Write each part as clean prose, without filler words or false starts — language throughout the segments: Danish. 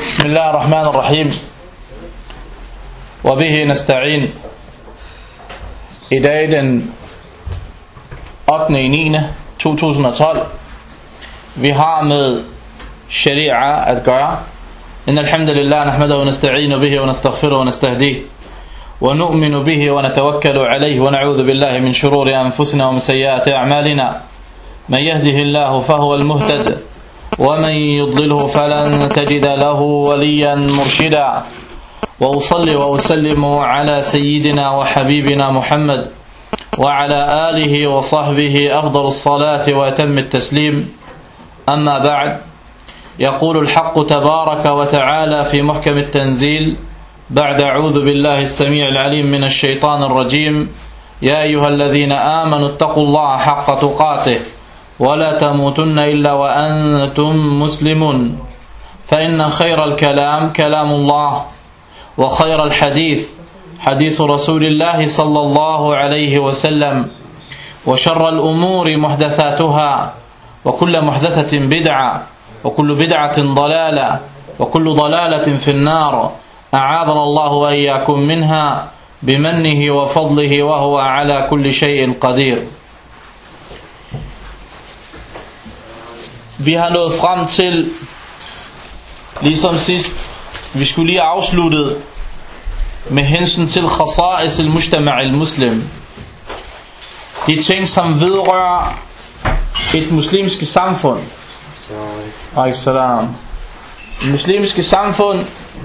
بسم الله الرحمن الرحيم وبه نستعين. I dag den 8.9.2012. Vi har med sharia at gøre. إن الحمد لله نحمده ونستعين به ونستغفره ونستهديه ونؤمن به ونتوكل عليه ونعوذ بالله من شرور أنفسنا ومن سيئات أعمالنا. من يهده الله فهو المهتد ومن يضلله فلن تجد له وليا مرشدا. وأصلي وأسلم على سيدنا وحبيبنا محمد وعلى آله وصحبه أفضل الصلاة وأتم التسليم. أما بعد، يقول الحق تبارك وتعالى في محكم التنزيل بعد أعوذ بالله السميع العليم من الشيطان الرجيم: يا أيها الذين آمنوا اتقوا الله حق تقاته ولا تموتن إلا وأنتم مسلمون. فإن خير الكلام كلام الله وخير الحديث حديث رسول الله صلى الله عليه وسلم وشر الأمور محدثاتها وكل محدثة بدعة وكل بدعة ضلالة وكل ضلالة في النار. أعاذنا الله وإياكم منها بمنه وفضله وهو على كل شيء قدير. Vi har nået frem til, ligesom sidst, vi skulle lige afslutte med hensyn til khasa'is al-mujtama' al-muslim. De ting, som vedrører et muslimske samfund. Det muslimske samfund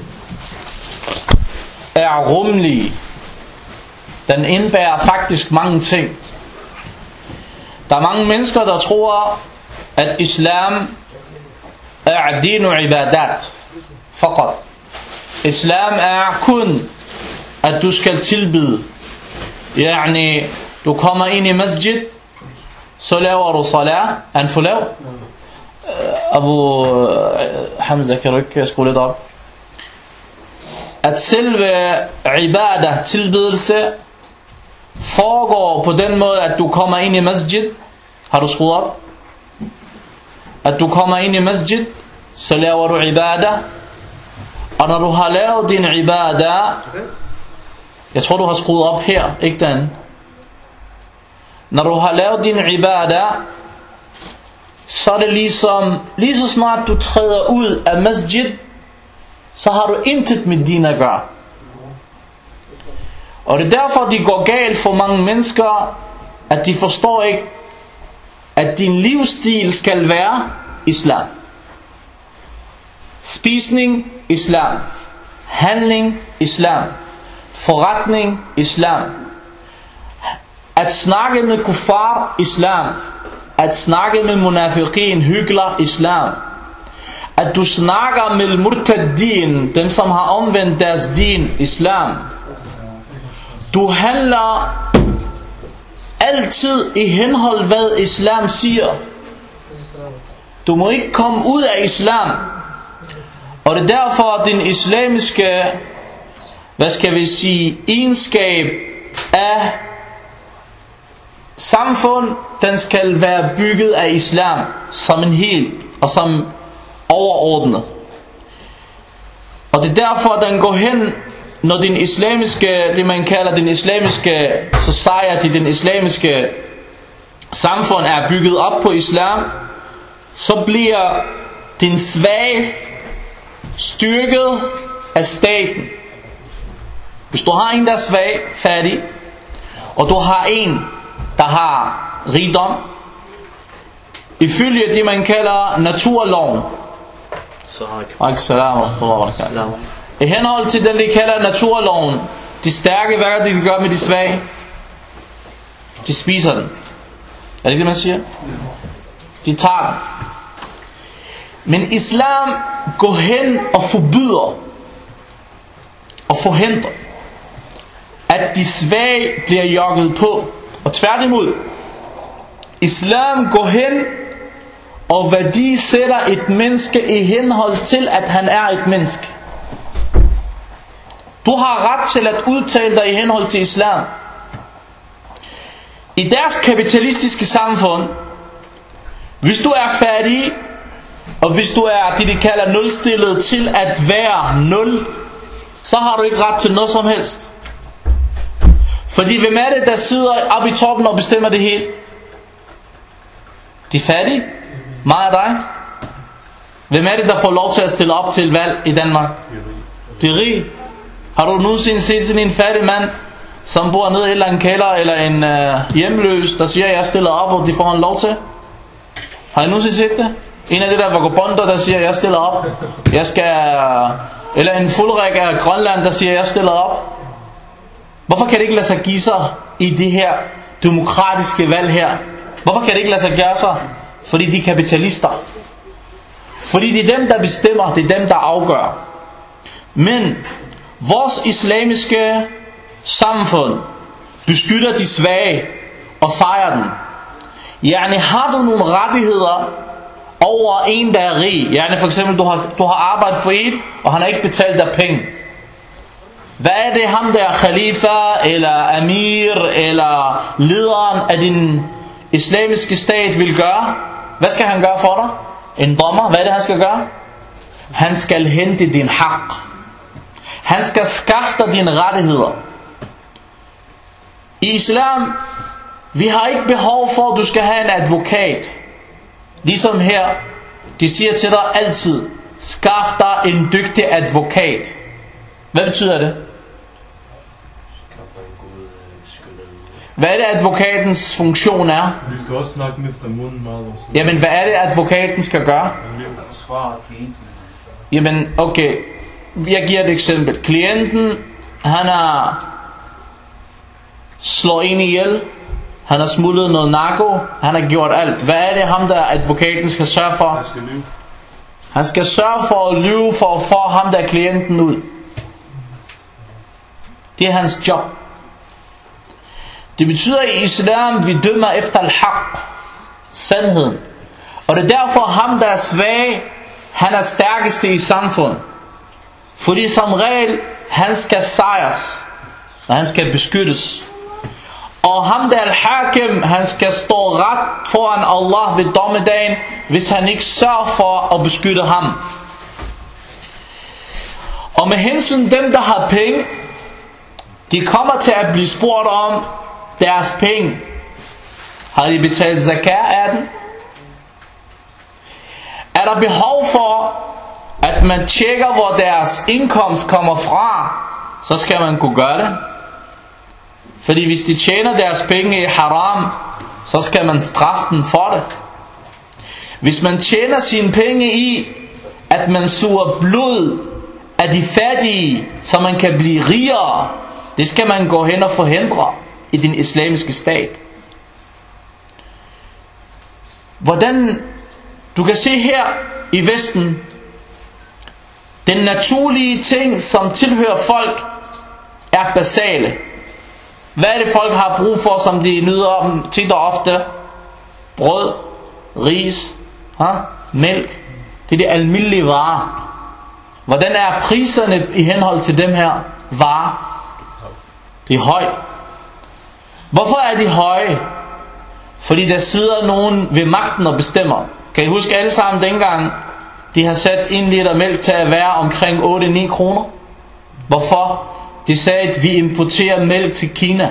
er rummelig. Den indbærer faktisk mange ting. Der er mange mennesker, der tror, at islam er din og ibadat faqat. Islam er kun at du skal tilbede. Yani du kommer ind i masjid, så laver du salat. Han får lav Abu Hamza, kan du ikke skrue lidt op? At selve ibadah, tilbedelse, foregår på den måde, at du kommer ind i masjid. Har du skruet op? At du kommer ind i masjid, så laver du ibadah. Og når du har lavet din ibadah, jeg tror du har skruet op her, ikke den. Når du har lavet din ibadah, så er det ligesom, lige så snart du træder ud af masjid, så har du intet med din at gøre. Og det er derfor det går galt for mange mennesker, at de forstår ikke, at din livsstil skal være islam. Spisning, islam. Handling, islam. Forretning, islam. At snakke med kuffar, islam. At snakke med munafiqin, hykler, islam. At du snakker med murtaddin, dem som har omvendt deres din, islam. Du handler altid i henhold hvad islam siger. Du må ikke komme ud af islam. Og det er derfor den islamiske, hvad skal vi sige, egenskab af samfund, den skal være bygget af islam som en hel og som overordnet. Og det er derfor den går hen, når den islamiske, det man kalder den islamiske society, den islamiske samfund er bygget op på islam, så bliver din svag styrket af staten. Hvis du har en der er svag, fattig, og du har en der har rigdom, ifølge det man kalder naturloven, i henhold til den de kalder naturloven, de stærke, hvad er det de gør med de svage? De spiser den. Er det ikke det man siger? De tager den. Men islam går hen og forbyder og forhindrer, at de svage bliver jokket på. Og tværtimod, islam går hen og værdisætter et menneske i henhold til, at han er et menneske. Du har ret til at udtale dig i henhold til islam. I deres kapitalistiske samfund, hvis du er fattig, Og hvis du er det de kalder nulstillet til at være nul, så har du ikke ret til noget som helst. Fordi hvem er det der sidder oppe i toppen og bestemmer det hele? De fattige? Mig og dig? Hvem er det der får lov til at stille op til valg i Danmark? De rige. Har du nogensinde set sådan en fattig mand, som bor nede i et eller andet kælder, eller en hjemløs, der siger, jeg stiller op, og de får en lov til? Har I nogensinde set det? En af de der vagabonder, der siger, jeg stiller op. Jeg skal... Eller en fuldrik af Grønland, der siger, jeg stiller op. Hvorfor kan det ikke lade sig give sig i det her demokratiske valg her? Hvorfor kan det ikke lade sig gøre sig? Fordi de er kapitalister. Fordi det er dem, der bestemmer, det er dem, der afgør. Men vores islamiske samfund beskytter de svage og sejrer den. Yani har du nogle rettigheder over en, der er rig. Yani for eksempel, du har arbejdet for en, og han har ikke betalt dig penge. Hvad er det ham der khalifa, eller amir, eller lederen af din islamiske stat vil gøre? Hvad skal han gøre for dig? En dommer, hvad er det han skal gøre? Han skal hente din haq. Han skal skaffe dig dine rettigheder. I islam, vi har ikke behov for, at du skal have en advokat. Ligesom her, de siger til dig altid, skaff dig en dygtig advokat. Hvad betyder det? Hvad er det advokatens funktion er? Vi skal også snakke med efter munden meget. Jamen hvad er det advokaten skal gøre? Jamen okay, jeg giver et eksempel. Klienten, han har slået en ihjel, han har smuglet noget narko, han har gjort alt. Hvad er det ham der advokaten skal sørge for? Han skal sørge for at lyve for at få ham der klienten ud. Det er hans job. Det betyder i islam, vi dømmer efter al-haq, sandheden. Og det er derfor ham der er svag, han er stærkeste i samfundet. Fordi som regel, han skal sejres, og han skal beskyttes. Og ham der al-hakim, han skal stå ret foran Allah ved dommedagen, hvis han ikke sørger for at beskytte ham. Og med hensyn dem der har penge, de kommer til at blive spurgt om deres penge. Har de betalt zakat af den? Er der behov for at man tjekker hvor deres indkomst kommer fra, så skal man kunne gøre det. Fordi hvis de tjener deres penge i haram, så skal man straffe dem for det. Hvis man tjener sine penge i at man suger blod af de fattige, så man kan blive rigere, det skal man gå hen og forhindre i den islamiske stat. Hvordan du kan se her i Vesten, den naturlige ting som tilhører folk er basale. Hvad er det folk har brug for, som de nyder tit og ofte? Brød, ris, mælk. Det er de almindelige varer. Hvordan er priserne i henhold til dem her varer? De er høje. Hvorfor er de høje? Fordi der sidder nogen ved magten og bestemmer. Kan I huske alle sammen dengang de har sat 1 liter mælk til at være omkring 8-9 kroner? Hvorfor? De sagde at vi importerer mælk til Kina.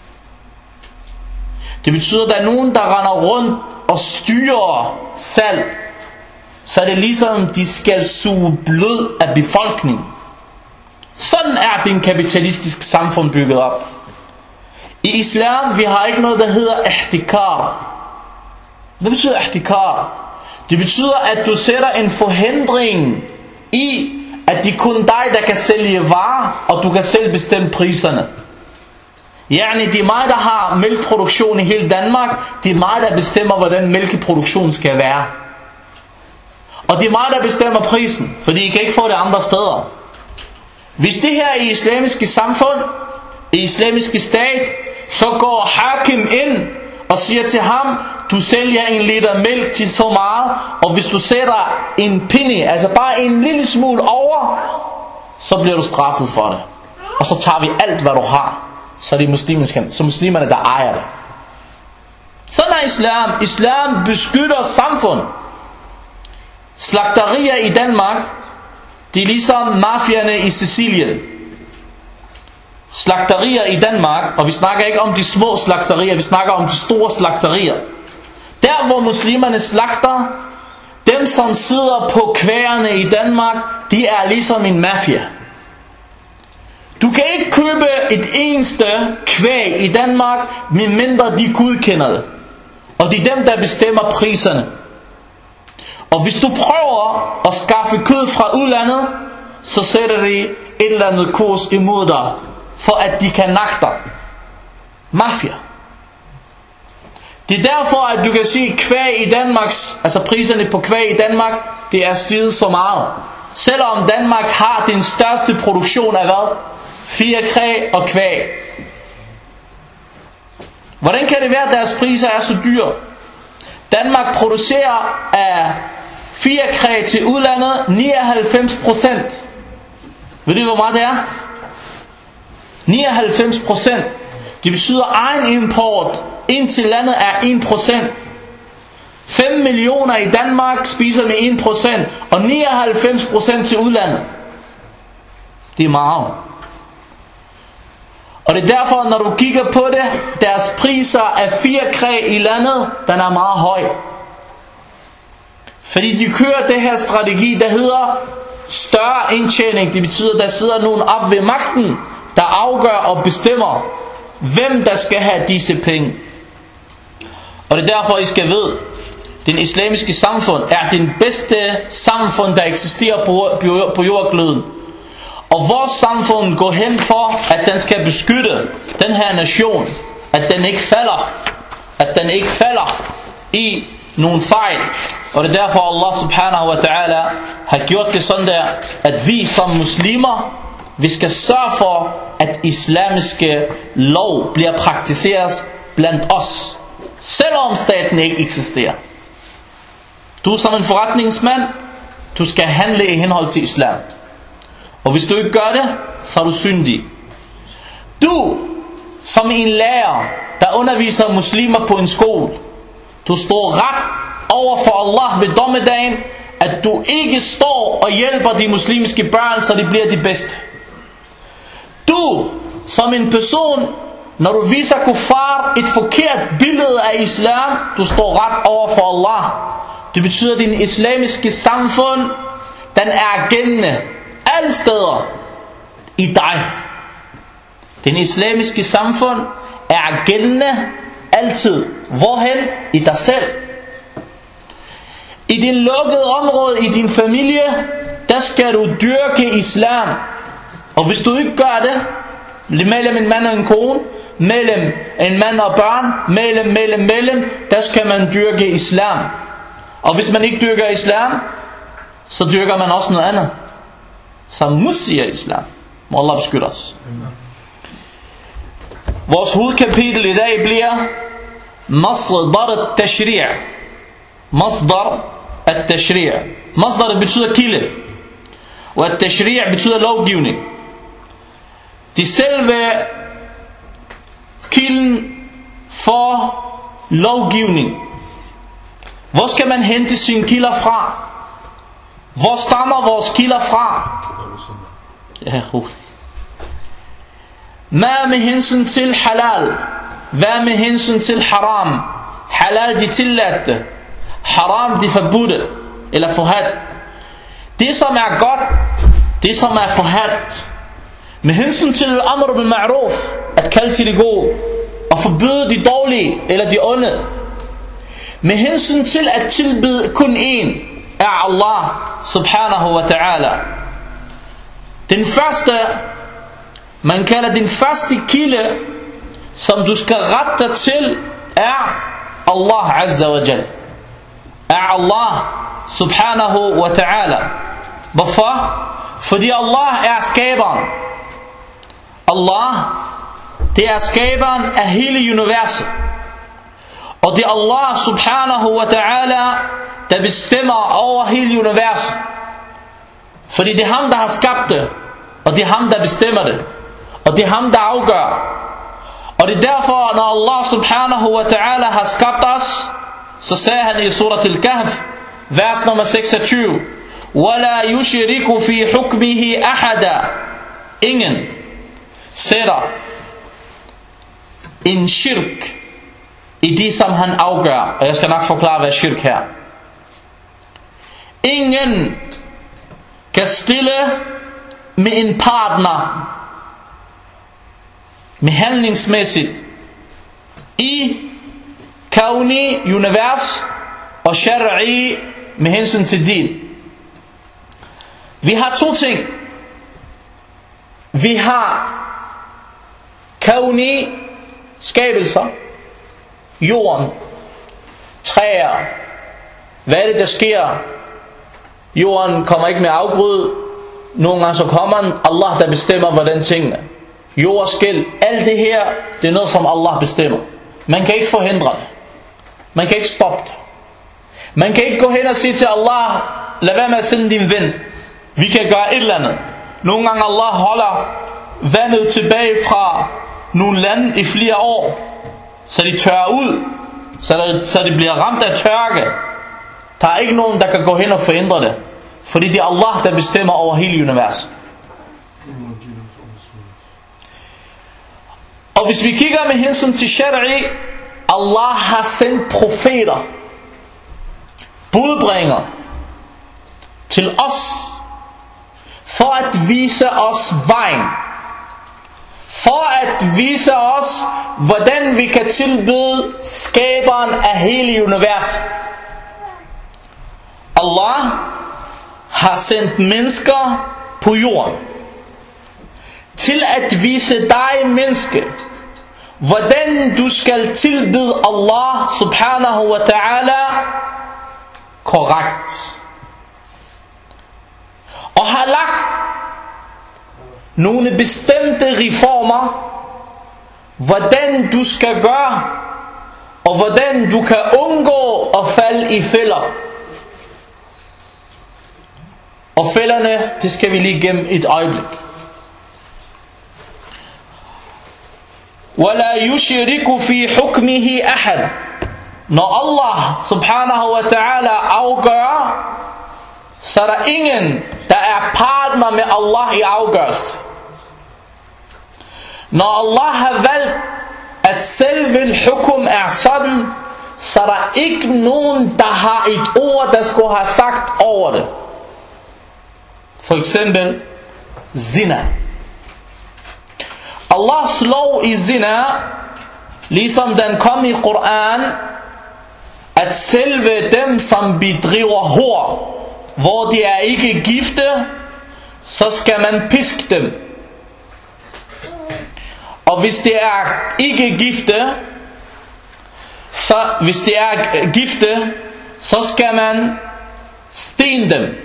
Det betyder at der er nogen der render rundt og styrer salg. Så er det ligesom de skal suge blod af befolkningen. Sådan er det en kapitalistisk samfund bygget op. I islam vi har ikke noget der hedder ihtikar. Hvad betyder ihtikar? Det betyder at du sætter en forhindring i at det kun dig der kan sælge varer, og du kan selv bestemme priserne. Yani det er mig der har mælkeproduktion i hele Danmark. Det er mig der bestemmer hvordan mælkeproduktion skal være. Og det er mig der bestemmer prisen, fordi I kan ikke få det andre steder. Hvis det her er i islamiske samfund, i islamiske stat, så går hakim ind og siger til ham, du sælger 1 liter mælk til så meget, og hvis du sætter en penny, altså bare en lille smule over, så bliver du straffet for det. Og så tager vi alt hvad du har, så det er muslimerne der ejer det. Sådan er islam. Islam beskytter samfund. Slagterier i Danmark, det er ligesom mafierne i Sicilien. Slagterier i Danmark, og vi snakker ikke om de små slagterier, vi snakker om de store slagterier. Der hvor muslimerne slagter, dem som sidder på kvægerne i Danmark, de er ligesom en mafia. Du kan ikke købe et eneste kvæg i Danmark, medmindre de godkender det. Og det er dem, der bestemmer priserne. Og hvis du prøver at skaffe kød fra udlandet, så sætter de et eller andet kurs imod dig, for at de kan nakke dig. Mafia. Det er derfor, at du kan sige, kvæg i Danmark, altså priserne på kvæg i Danmark, det er steget så meget. Selvom Danmark har den største produktion af hvad? Fjerkræ og kvæg. Hvordan kan det være, at deres priser er så dyre? Danmark producerer af fjerkræ til udlandet 99%. Ved du, hvor meget det er? 99%. Det betyder egen import ind til landet er 1%. 5 millioner i Danmark spiser med 1%, og 99% til udlandet. Det er meget. Og det er derfor, når du kigger på det, deres priser af fjerkræ i landet, den er meget høj. Fordi de kører det her strategi, der hedder større indtjening. Det betyder, at der sidder nogen op ved magten, der afgør og bestemmer, hvem der skal have disse penge. Og det er derfor, I skal vide, den islamiske samfund er den bedste samfund, der eksisterer på jordkloden. Og vores samfund går hen for, at den skal beskytte den her nation, at den ikke falder, i nogle fejl. Og det er derfor Allah subhanahu wa ta'ala har gjort det sådan der, at vi som muslimer, vi skal sørge for, at islamiske lov bliver praktiseret blandt os, selvom staten ikke eksisterer. Du som en forretningsmand, du skal handle i henhold til islam. Og hvis du ikke gør det, så er du syndig. Du som en lærer, der underviser muslimer på en skole, du står ret over for Allah ved dommedagen, at du ikke står og hjælper de muslimske børn, så de bliver de bedste. Du som en person, når du viser kuffar et forkert billede af islam, du står ret over for Allah. Det betyder, at din islamiske samfund, den er gældende alle steder i dig. Den islamiske samfund er gældende altid. Hvorhen? I dig selv. I din lukkede område, i din familie, der skal du dyrke islam. Og hvis du ikke gør det, mellem en mand og en kone, mellem en mand og børn, mellem, der skal man dyrke islam. Og hvis man ikke dyrker islam, så dyrker man også noget andet, som modsiger islam. Må Allah beskytte os. Vores hovedkapitel i dag bliver Masdar al-Tashri'. Masdar al-Tashri'. Masdar betyder kilde, og al-Tashri' betyder lovgivning. Det selve kilden for lovgivning. Hvor skal man hente sine kilder fra? Hvor stammer vores kilder fra? Ja, hvad med hensyn til halal? Hvad med hensyn til haram? Halal de tilladte, haram de forbudte eller forhadt. Det som er godt, det som er forhadt. Med hensyn til amr bil ma'ruf, at kalde til det gode og forbyde de dårlige eller de onde. Med hensyn til at tilbede kun én er Allah subhanahu wa ta'ala. Den første, man kalder den første kilde, som du skal rette dig til, er Allah azza wa jal. Er Allah subhanahu wa ta'ala. Hvorfor? Fordi Allah er skaberen. Allah, det er skaberen af hele universet. Og det er Allah subhanahu wa ta'ala, der bestemmer over hele universet. Fordi det er ham, der har skabt det, og det er ham, der bestemmer det, og det er ham, der afgør. Og det er derfor, når Allah subhanahu wa ta'ala har skabt os, så sagde han i surat al-Kahf, vers nummer 26. وَلَا يُشْرِكُ فِي حُكْمِهِ أَحَدًا. Ingen sætter en shirk i det, som han afgør. Og jeg skal nok forklare, hvad shirk her. Ingen kan stille med en partner med handlingsmæssigt i kauni, univers, og shara'i med hensyn til din. Vi har to ting. Vi har kauni, skabelser, jorden, træer. Hvad er det, der sker? Jorden kommer ikke med afgrød. Nogle gange så kommer Allah, der bestemmer, hvordan tingene. Jordskæl, alt det her, det er noget, som Allah bestemmer. Man kan ikke forhindre det. Man kan ikke stoppe det. Man kan ikke gå hen og sige til Allah, lad være med at sende din ven. Vi kan gøre et eller andet. Nogle gange Allah holder vandet tilbage fra nogle lande i flere år, så de tørrer ud, så de bliver ramt af tørke. Der er ikke nogen, der kan gå hen og forhindre det, fordi det er Allah, der bestemmer over hele universet. Og hvis vi kigger med hensyn til shara'i, Allah har sendt profeter, budbringer til os, for at vise os vejen, for at vise os, hvordan vi kan tilbyde skaberen af hele universet. Allah har sendt mennesker på jorden til at vise dig, menneske, hvordan du skal tilbyde Allah subhanahu wa ta'ala korrekt. Og har lagt nogle bestemte reformer, hvordan du skal gøre, og hvordan du kan undgå at falde i fælder. Og fælderne, det skal vi lige gennem et øjeblik. وَلَا يُشْرِكُ فِي حُكْمِهِ أَحَدٍ. Når Allah subhanahu wa ta'ala afgør, så er der ingen, der er partner med Allah i afgørelse. Når Allah har valgt, at selve hukum er sådan, så er der ikke nogen, der har et ord, der skulle have sagt over det. For eksempel zina. Allahs lov i zina, ligesom den kom i Koran, at selve dem, som bedriver hor, hvor de er ikke gifte, så skal man piske dem. Og hvis det er ikke gifte, så skal man stene dem.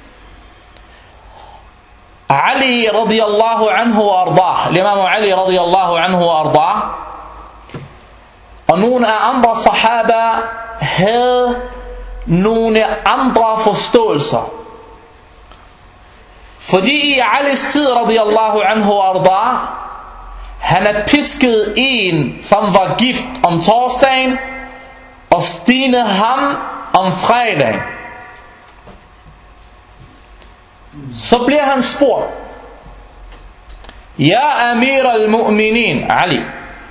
Ali radiyallahu anhu wa ardah, Imam Ali radiyallahu anhu wa ardah, og nogle af andre sahaba havde nogle andre forståelser. Fordi i Alis tid radiyallahu anhu wa ardah, han havde pisket en, som var gift om torsdagen, og stenet ham om fredagen. Så bliver han spurgt: Ja Amir al-Mu'minin, Ali,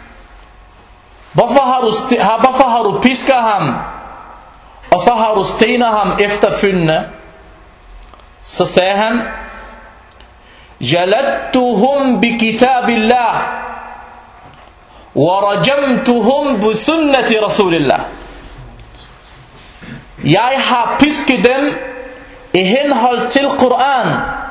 hvorfor har du pisket ham, og så har du stenet ham efterfølgende? Så sagde han: Jaladtuhum bi kitabillah, wa rajamtuhum bi sunnati rasulillah. Jeg har pisket dem i henhold til Koran,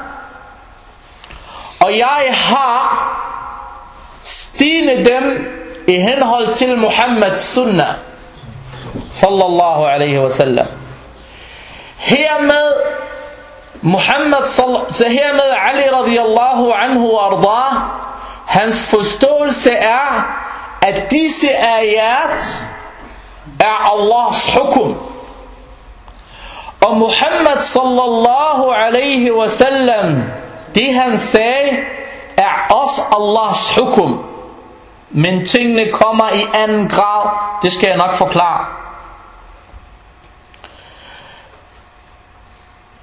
og jeg har stenet dem i henhold til Muhammeds sunnah sallallahu alaihi wasallam. Hermed Ali radiyallahu anhu wa ardah, hans forståelse er, at disse ayat er Allahs hukum, og Muhammad sallallahu alaihi wasallam, det han sagde, er også Allahs hukum. Men tingene kommer i anden grad, det skal jeg nok forklare.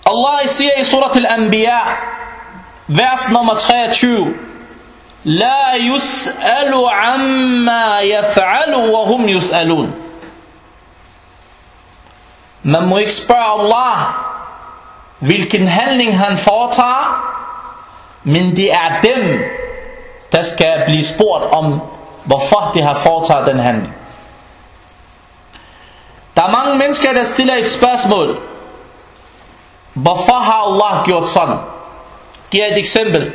Allah siger i surat al-Anbiya, vers nummer 23, La yus'alu amma yaf'alu wa hum yus'alun. Man må ikke spørge Allah, hvilken handling han foretager, men det er dem, der skal blive spurgt om, hvorfor de har foretaget den handling. Der er mange mennesker, der stiller et spørgsmål. Hvorfor har Allah gjort sådan? Giv et eksempel.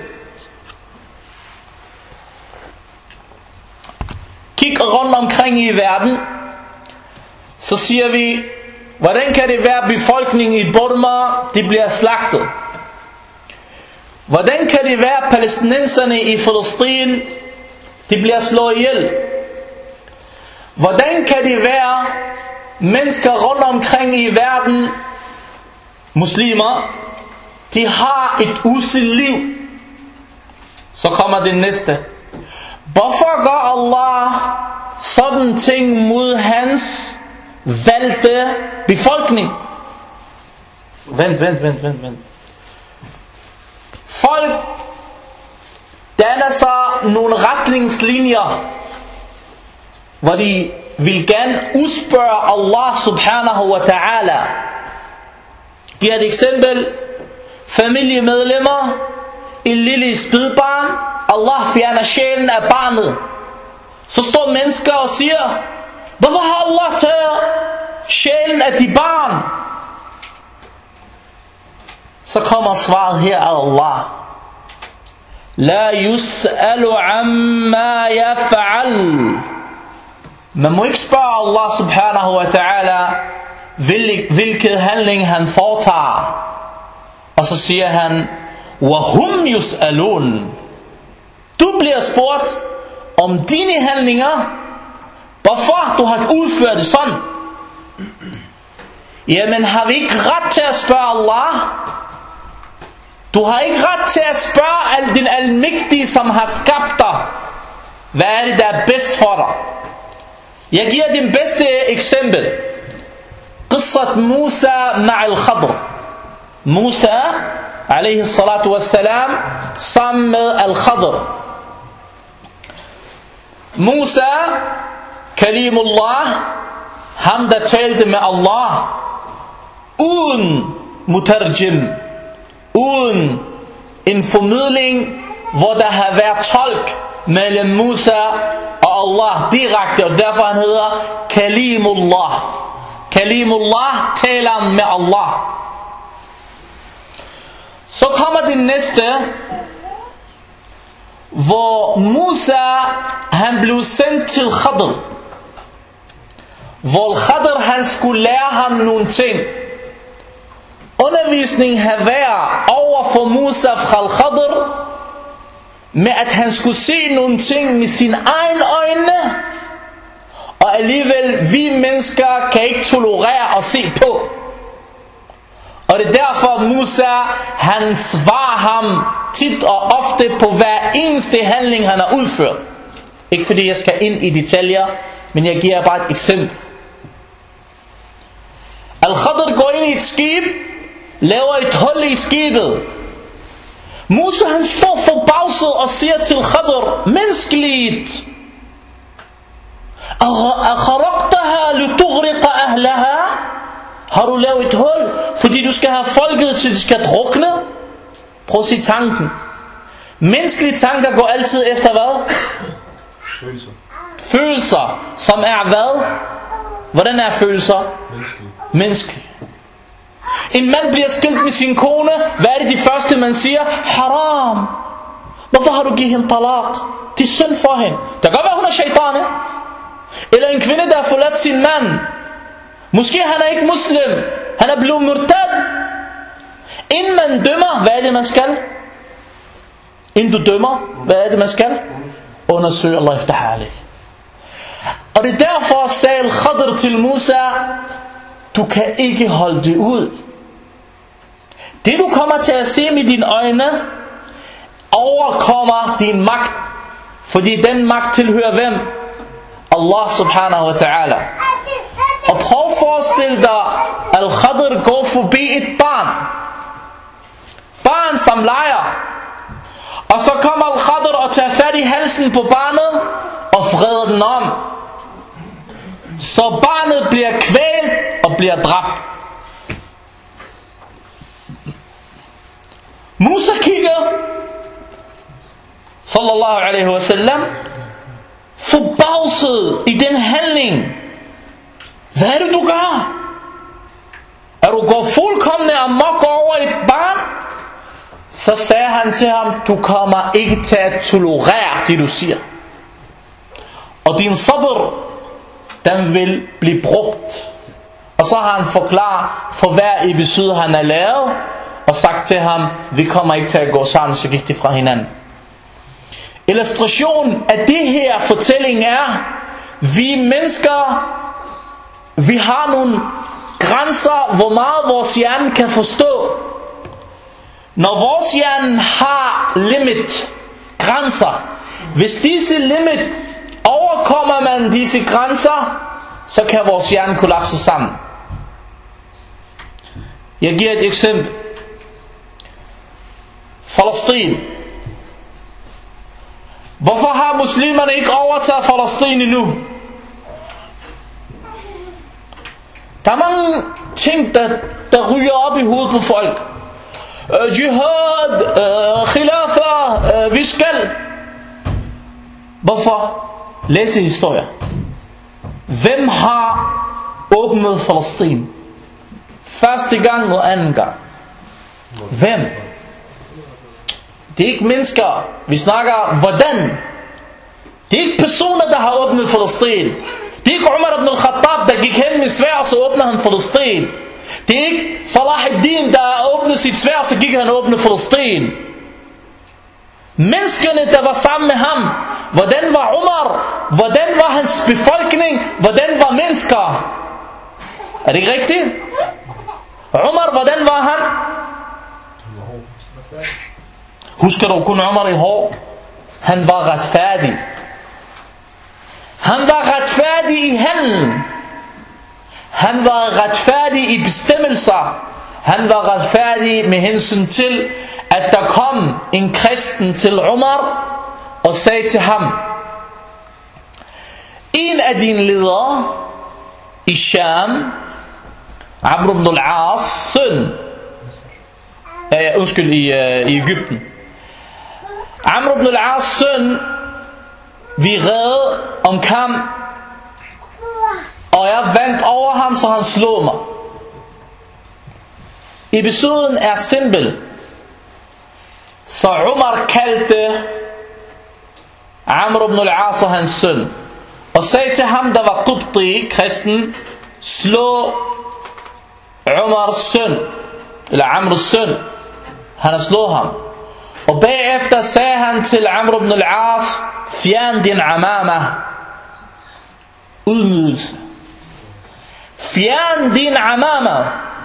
Kig rundt omkring i verden, så siger vi, hvordan kan det være, at befolkningen i Burma, de bliver slagtet? Hvordan kan det være, at palæstinenserne i Palæstina, de bliver slået ihjel? Hvordan kan det være, mennesker rundt omkring i verden, muslimer, de har et usselt liv? Så kommer det næste. Hvorfor gør Allah sådan ting mod hans valgte befolkning? Vent. Folk danner så nogle retningslinjer, hvor de vil gerne udspørge Allah subhanahu wa ta'ala. Giv et eksempel. Familiemedlemmer, et lille spædbarn, Allah fjerner sjælen af barnet. Så står mennesker og siger, hvorfor har Allah taget sjælen af de barn? Så kommer svaret her af Allah. La yus'alu amma yaf'al. Man må ikke spørge Allah subhanahu wa ta'ala, hvilket handling han foretager. Og så siger han, وَهُمْ يُسْأَلُونَ. Du bliver spurgt om dine handlinger, hvorfor du har udført det sådan. Jamen har vi ikke ret til at spørge Allah? Du har ikke ret til at spørge den almægtige, som har skabt dig, hvad er det, der er bedst for dig? Jeg giver din bedste eksempel. Qissat Musa ma'al Khadr. Musa alayhi salatu wassalam sammen med Al-Khadr. Musa, Kalimullah, ham der talte med Allah, uden mutarjim, uden en formidling, hvor der har været tolk mellem Musa og Allah direkte, og derfor han hedder Kalimullah. Kalimullah taler med Allah. Så kommer det næste, hvor Musa han blev sendt til Khadr, hvor Khadr han skulle lære ham nogle ting. Undervisningen har været over for Musa fra Khadr, med at han skulle se nogle ting med sine egne øjne, og alligevel vi mennesker kan ikke tolerere at se på. Og det er derfor Musa han svarer ham tit og ofte på hver eneste handling han har udført. Ikke fordi jeg skal ind i detaljer, men jeg giver bare et eksempel. Al-Khadr går ind i et skib, laver et hul i skibet. Musa han står forbavset og siger til Khadr, menneskeligt, أَخَرَقْتَهَا لِتُغْرِقَ أَهْلَهَا. Har du lavet et hul, fordi du skal have folket til de skal drukne? Prøv at se tanken. Menneskelige tanker går altid efter hvad? Følelser, som er hvad? Hvordan er følelser? Menneskelige. En mand bliver skilt med sin kone. Hvad er det de første man siger? Haram. Hvorfor har du givet hende talaq? Det er synd for hende. Der kan være hun er shaytan. Eller en kvinde der har forladt sin mand. Måske han er ikke muslim, han er blevet murtad. Inden man dømmer, hvad er det man skal? Inden du dømmer, hvad er det man skal? Undersøg Allah iftah alayh. Og det er derfor sagde Al-Khadr til Musa, du kan ikke holde det ud. Det du kommer til at se med dine øjne, overkommer din magt. Fordi den magt tilhører hvem? Allah subhanahu wa ta'ala. Og prøv at forestille dig, Al-Khadr går forbi et barn. barn, som leger. Og så kommer Al-Khadr og tager fat i halsen på barnet og vreder den om. Så barnet bliver kvælt og bliver dræbt. Musa kigger, sallallahu alaihi wasallam, forbavset i den handling. Hvad er det du gør? Er du gået fuldkommen amok over et barn? Så sagde han til ham, du kommer ikke til at tolerere det du siger. Og din sabr, den vil blive brugt. Og så har han forklaret for hver episode han har lavet, og sagt til ham, vi kommer ikke til at gå sammen, så gik de fra hinanden. Illustration af det her fortælling er, vi mennesker, vi har nogle grænser, hvor meget vores hjerne kan forstå. Når vores hjerne har limit, grænser, hvis disse limit overkommer man disse grænser, så kan vores hjerne kollapse sammen. Jeg giver et eksempel. Palæstina. Hvorfor har muslimerne ikke overtaget Palæstina endnu? Der er mange ting, der ryger op i hovedet på folk. Jihad, khilafa, vi skal. Hvorfor? Læse historier. Hvem har åbnet Palæstina? Første gang og anden gang. Hvem? Det er ikke mennesker. Vi snakker hvordan. Det er ikke personer, der har åbnet Palæstina. Det er ikke Umar ibn al-Khattab, der gik hen med sværd, så åbnede han Palæstina. Det er ikke Salah ad-Din, der åbnede sit sværd, så gik han og åbnede Palæstina. Menneskerne, der var sammen med ham, hvordan var Umar? Hvordan var hans befolkning? Hvordan var mennesker? Er det ikke rigtigt? Umar, hvordan var han? Husker du kun Umar i hår? Han var retfærdig. Han var retfærdig i handlen. Han var retfærdig i bestemmelser. Han var retfærdig med hensyn til, at der kom en kristen til Umar og sagde til ham, en af dine ledere i Sham, Amr ibn al-As søn, i Egypten, Amr ibn al-As søn, vi redde om kamp, og jeg vandt over ham, så han slog mig. Episoden er simpel. Så Umar kaldte Amr ibn al-As og hans søn, og sagde til ham, der var Qibti, kristen, slå Umars søn, eller Amrs søn. Han har slået ham. Og bagefter sagde han til Amr ibn al-As, fjern din amama. Udmydelse. Fjern din amama.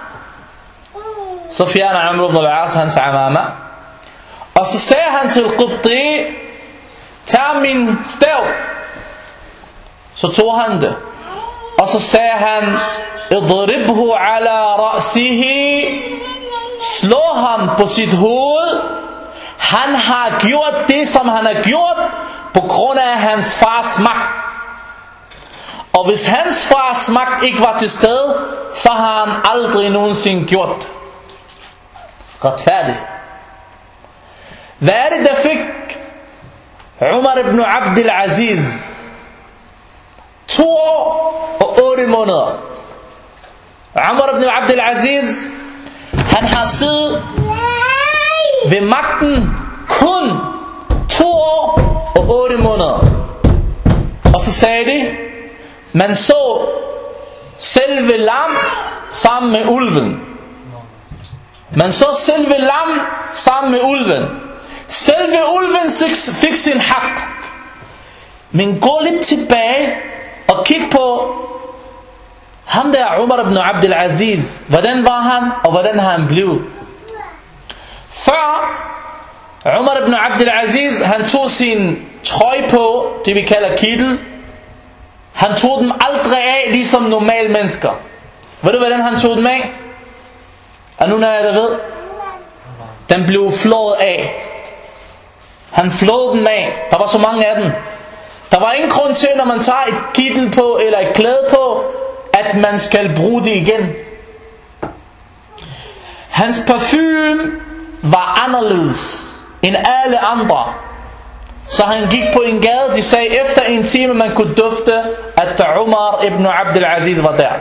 Så fjerner Amr ibn al-As hans amama. Og så sagde han til Qibti, tag min stav. Så tog han det. Og så sagde han, idribhu ala ra'sihi. Slå ham på sit hoved. Han har gjort det, som han har gjort, på grund af hans fars magt. Og hvis hans fars magt ikke var til stede, så har han aldrig nogensinde gjort det. Retfærdigt. Hvad er det, der fik Umar ibn Abd al-Aziz 2 år og 8 måneder? Umar ibn Abd al-Aziz, han har siddet ved magten kun 2 år og 8 måneder. Og så sagde de, man så selve lam sammen med ulven. Man så selve lam sammen med ulven. Selve ulven fik sin hak. Men gå lidt tilbage og kig på ham der Umar ibn Abd al-Aziz. Hvordan var han, og hvordan har han blevet? Før Umar ibn Abd al-Aziz, han tog sin trøje på, det vi kalder kittel. Han tog den aldrig af, ligesom normale mennesker. Ved du, hvordan han tog den af? Er nu, når jeg det ved? den blev flået af. Han flåede den af. Der var så mange af dem. Der var ingen grund til, når man tager et kittel på eller et klæde på, at man skal bruge det igen. Hans parfume var anderledes end alle andre. Så han gik på en gade. De sagde efter en time man kunne dufte, at Umar ibn Abdul Aziz var der.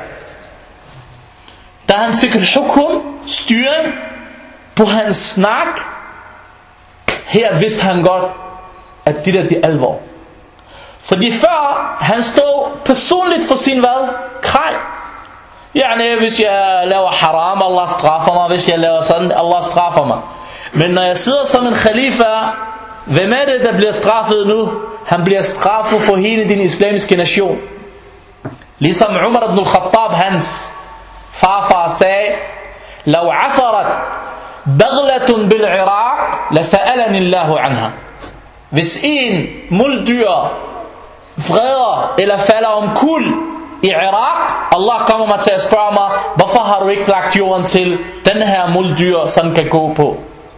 Da han fik et hukum, styring på hans snak, her vidste han godt, at det der det er alvor. Fordi før han stod personligt for sin hvad? Kraj. Yani hvis jeg laver haram, Allah straffer mig. Hvis jeg laver sådan, Allah straffer mig. Men når jeg sidder som en khalifa, hvem er det der bliver straffet nu? Han bliver straffet for hele den islamiske nation. Ligesom Umar ibn al-Khattab, hans farfar sagde, لو عثرت بغلة بالعراق لسألني الله عنها. Hvis en muldyr vreder eller falder omkuld i Irak, Allah kommer mig til at spørge mig, hvorfor har du ikke lagt jorden til den her muldyr, som kan gå på?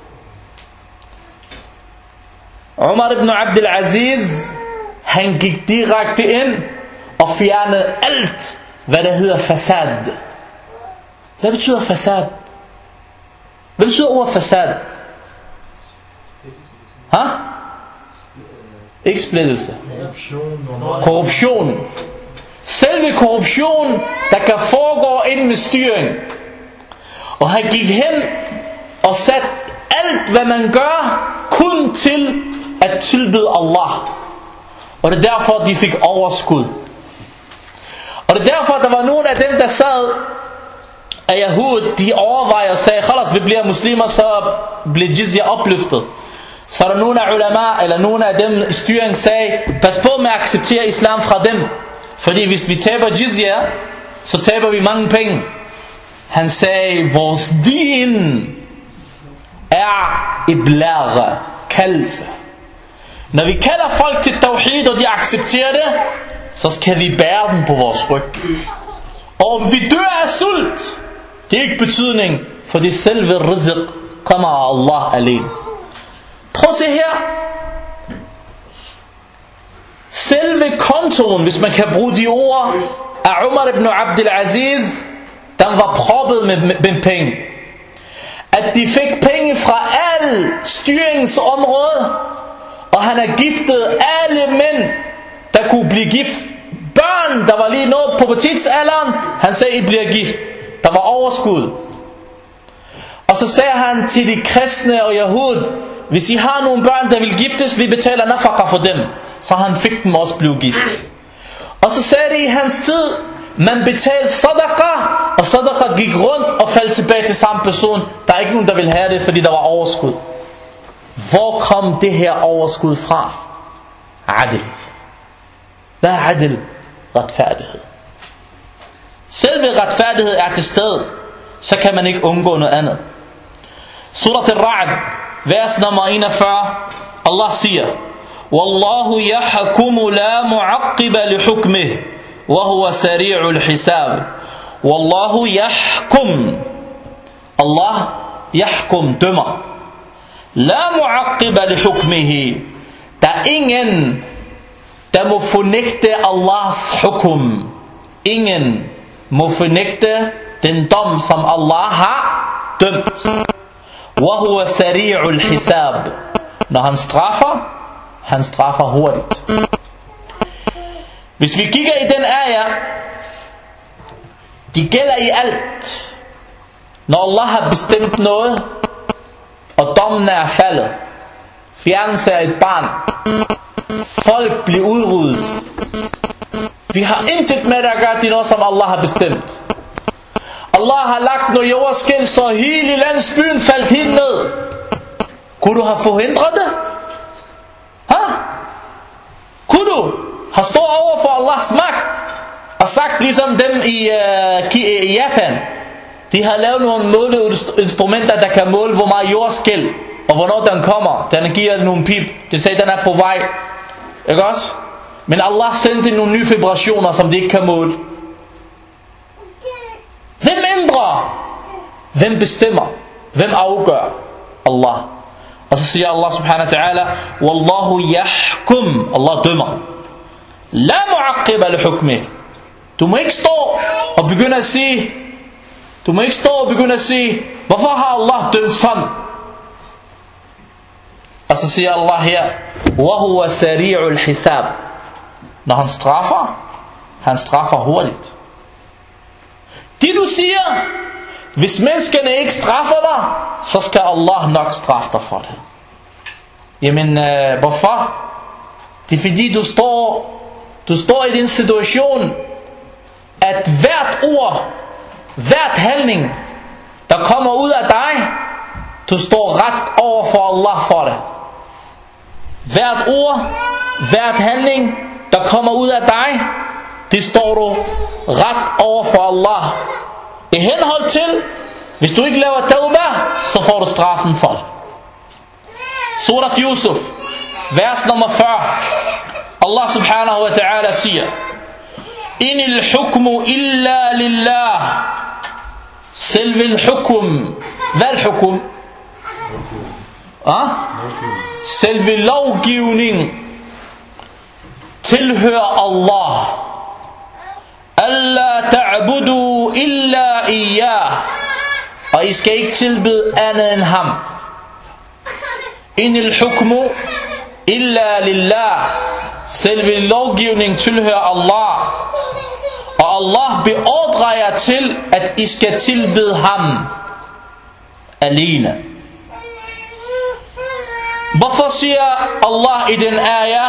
Umar ibn Abdul Aziz, han gik direkte ind og fjernede alt, hvad der hedder fasad. Hvad betyder fasad? Hvad betyder ordet fasad? Ikke splittelse. Korruption. Selve korruption, der kan foregå inden med styring. Og han gik hen og satte alt, hvad man gør, kun til at tilbede Allah. Og det er derfor, de fik overskud. Og det er derfor, der var nogle af dem, der sad af Yahud, de overvejer og sagde, khalas, vi bliver muslimer, så bliver jizya opløftet. Så er der nogle af ulama, eller nogle af dem styring sagde, pas på med at acceptere islam fra dem. Fordi hvis vi taber jizya, så taber vi mange penge. Han sagde, vores din er iblaga, kaldelse. Når vi kalder folk til tawhid, og de accepterer det, så skal vi bære dem på vores ryg. Og om vi dør af sult, det er ikke betydning, fordi selve rizq kommer af Allah alene. Prøv at se her. Selve kontoen, hvis man kan bruge de ord, af Umar ibn Abdul Aziz, den var proppet med penge. At de fik penge fra alle styringsområder, og han har giftet alle mænd, der kunne blive gift. Børn, der var lige nået på pubertetsalderen, han sagde, I bliver gift. Der var overskud. Og så sagde han til de kristne og Yahud, hvis I har nogle børn, der vil giftes, vi betaler nafaqa for dem. Så han fik dem også blive gift. Og så sagde det i hans tid, man betalte sadaqa, og sadaqa gik rundt og faldt tilbage til samme person. Der er ikke nogen, der vil have det, fordi der var overskud. Hvor kom det her overskud fra? Adil. Hvad er adil? Retfærdighed. Selve retfærdighed er til stede, så kan man ikke undgå noget andet. Surat al-Ra'd, vers nummer 41, Allah siger, Wallahu yahkumu la mu'aqqiba li hukmih, wa huwa sari'ul hisab. Wallahu yahkum. Allah yahkum, dømmer. La mu'aqqiba li hukmihi. Der er ingen, der må fornægte Allahs hukum. Ingen må fornægte den dom, som Allah har dømt. Wa huwa sari'ul hisab. Når han straffer hurtigt. Hvis vi kigger i den ayah, de gælder i alt. Når Allah har bestemt noget, og dommen er faldet, fjernelse af et barn, folk bliver udryddet, vi har intet med at gøre, det noget som Allah har bestemt. Allah har lagt noget jordskælv, så hele landsbyen faldt helt ned. Kunne du have forhindret det? Kunne du have stået over for Allahs magt og sagt ligesom dem i Japan, de har lavet nogle måleinstrumenter, der kan måle hvor meget jordskælv og hvornår den kommer. Den giver nogle pip. Det sagde den er på vej. Ikke også? Men Allah sendte nogle nye vibrationer, som de ikke kan måle. Hvem ændrer? Hvem bestemmer? Hvem afgør? Allah. Og så siger Allah subhanahu wa ta'ala, Wallahu yahkum, Allah dømmer. La mu'aqqiba li hukmih. Du må ikke stå og begynde at sige, hvorfor har Allah dømt sådan? Og så siger Allah her, wa huwa sari'ul hisab. Når han straffer hurtigt. Det du siger, hvis menneskerne ikke straffer dig, så skal Allah nok straffe dig for det. Jamen, hvorfor? Det er fordi du står i den situation, at hvert ord, hvert handling, der kommer ud af dig, du står ret over for Allah for det. Hvert ord, hvert handling, der kommer ud af dig, det står du ret over for Allah. I henhold til, hvis du ikke laver tawbah, så får du straffen for det. Surat Yusuf, vers nummer 40. Allah subhanahu wa ta'ala siger, Inil hukmu illa lillah. Selve hukum. Hvad hukum? Selve lovgivning tilhører Allah. Alla ta'budu illa iyyah. Og I skal ikke tilbede andet end ham. Inil hukmu illa lillah. Selve lovgivning tilhører Allah. Og Allah beordrer jer til, at I skal tilbede ham alene. Hvorfor siger Allah i den ayah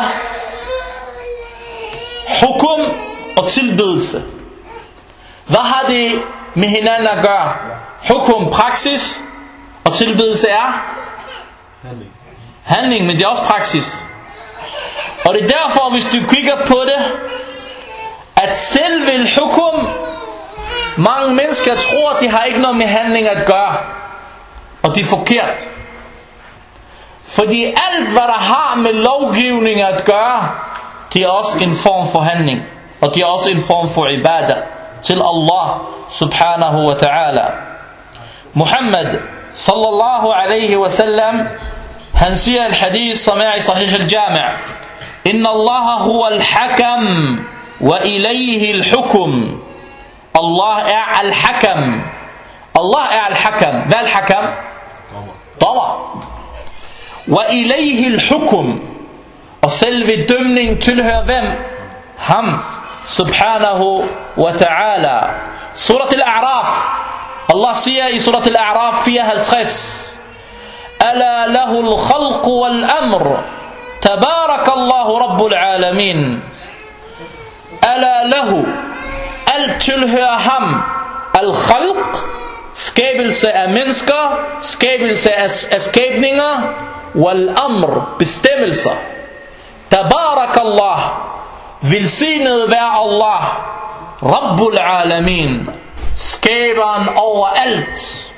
hukum og tilbedelse? Hvad har det med hinanden at gøre? Hukum, praksis, og tilbedelse er handling, men det er også praksis. Og det er derfor, hvis du kigger på det, at selve hukum, mange mennesker tror, de har ikke noget med handling at gøre. Og det er forkert. Fordi alt, hvad der har med lovgivning at gøre, det er også en form for handling. Og det er også en form for ibadah til Allah subhanahu wa ta'ala. Muhammad sallallahu alaihi wa sallam, han siger al-hadith som er i Sahih al-Jami', Inna Allah huwa al-hakam wa ilayhi al-hukum. Allah er al-hakam. Allah er al-hakam. Hvad er al-hakam? Dommer. Wa ilayhi al-hukum. Og selve dømning tilhører hvem? Ham subhanahu wa ta'ala. Surat al-A'raf. Allah siger i Surat al-A'raf 54, Ala lahu al-khalq wal-amr. Tabarakallahu rabbul alamin. Ala lahu. Alt tilhører ham. Al-khalq, skabelse af mennesker, skabelse af skabninger, wal-amr, bestemmelser. Tabarakallah, velsignet være Allah, rabbul alamin, skaberen over alt.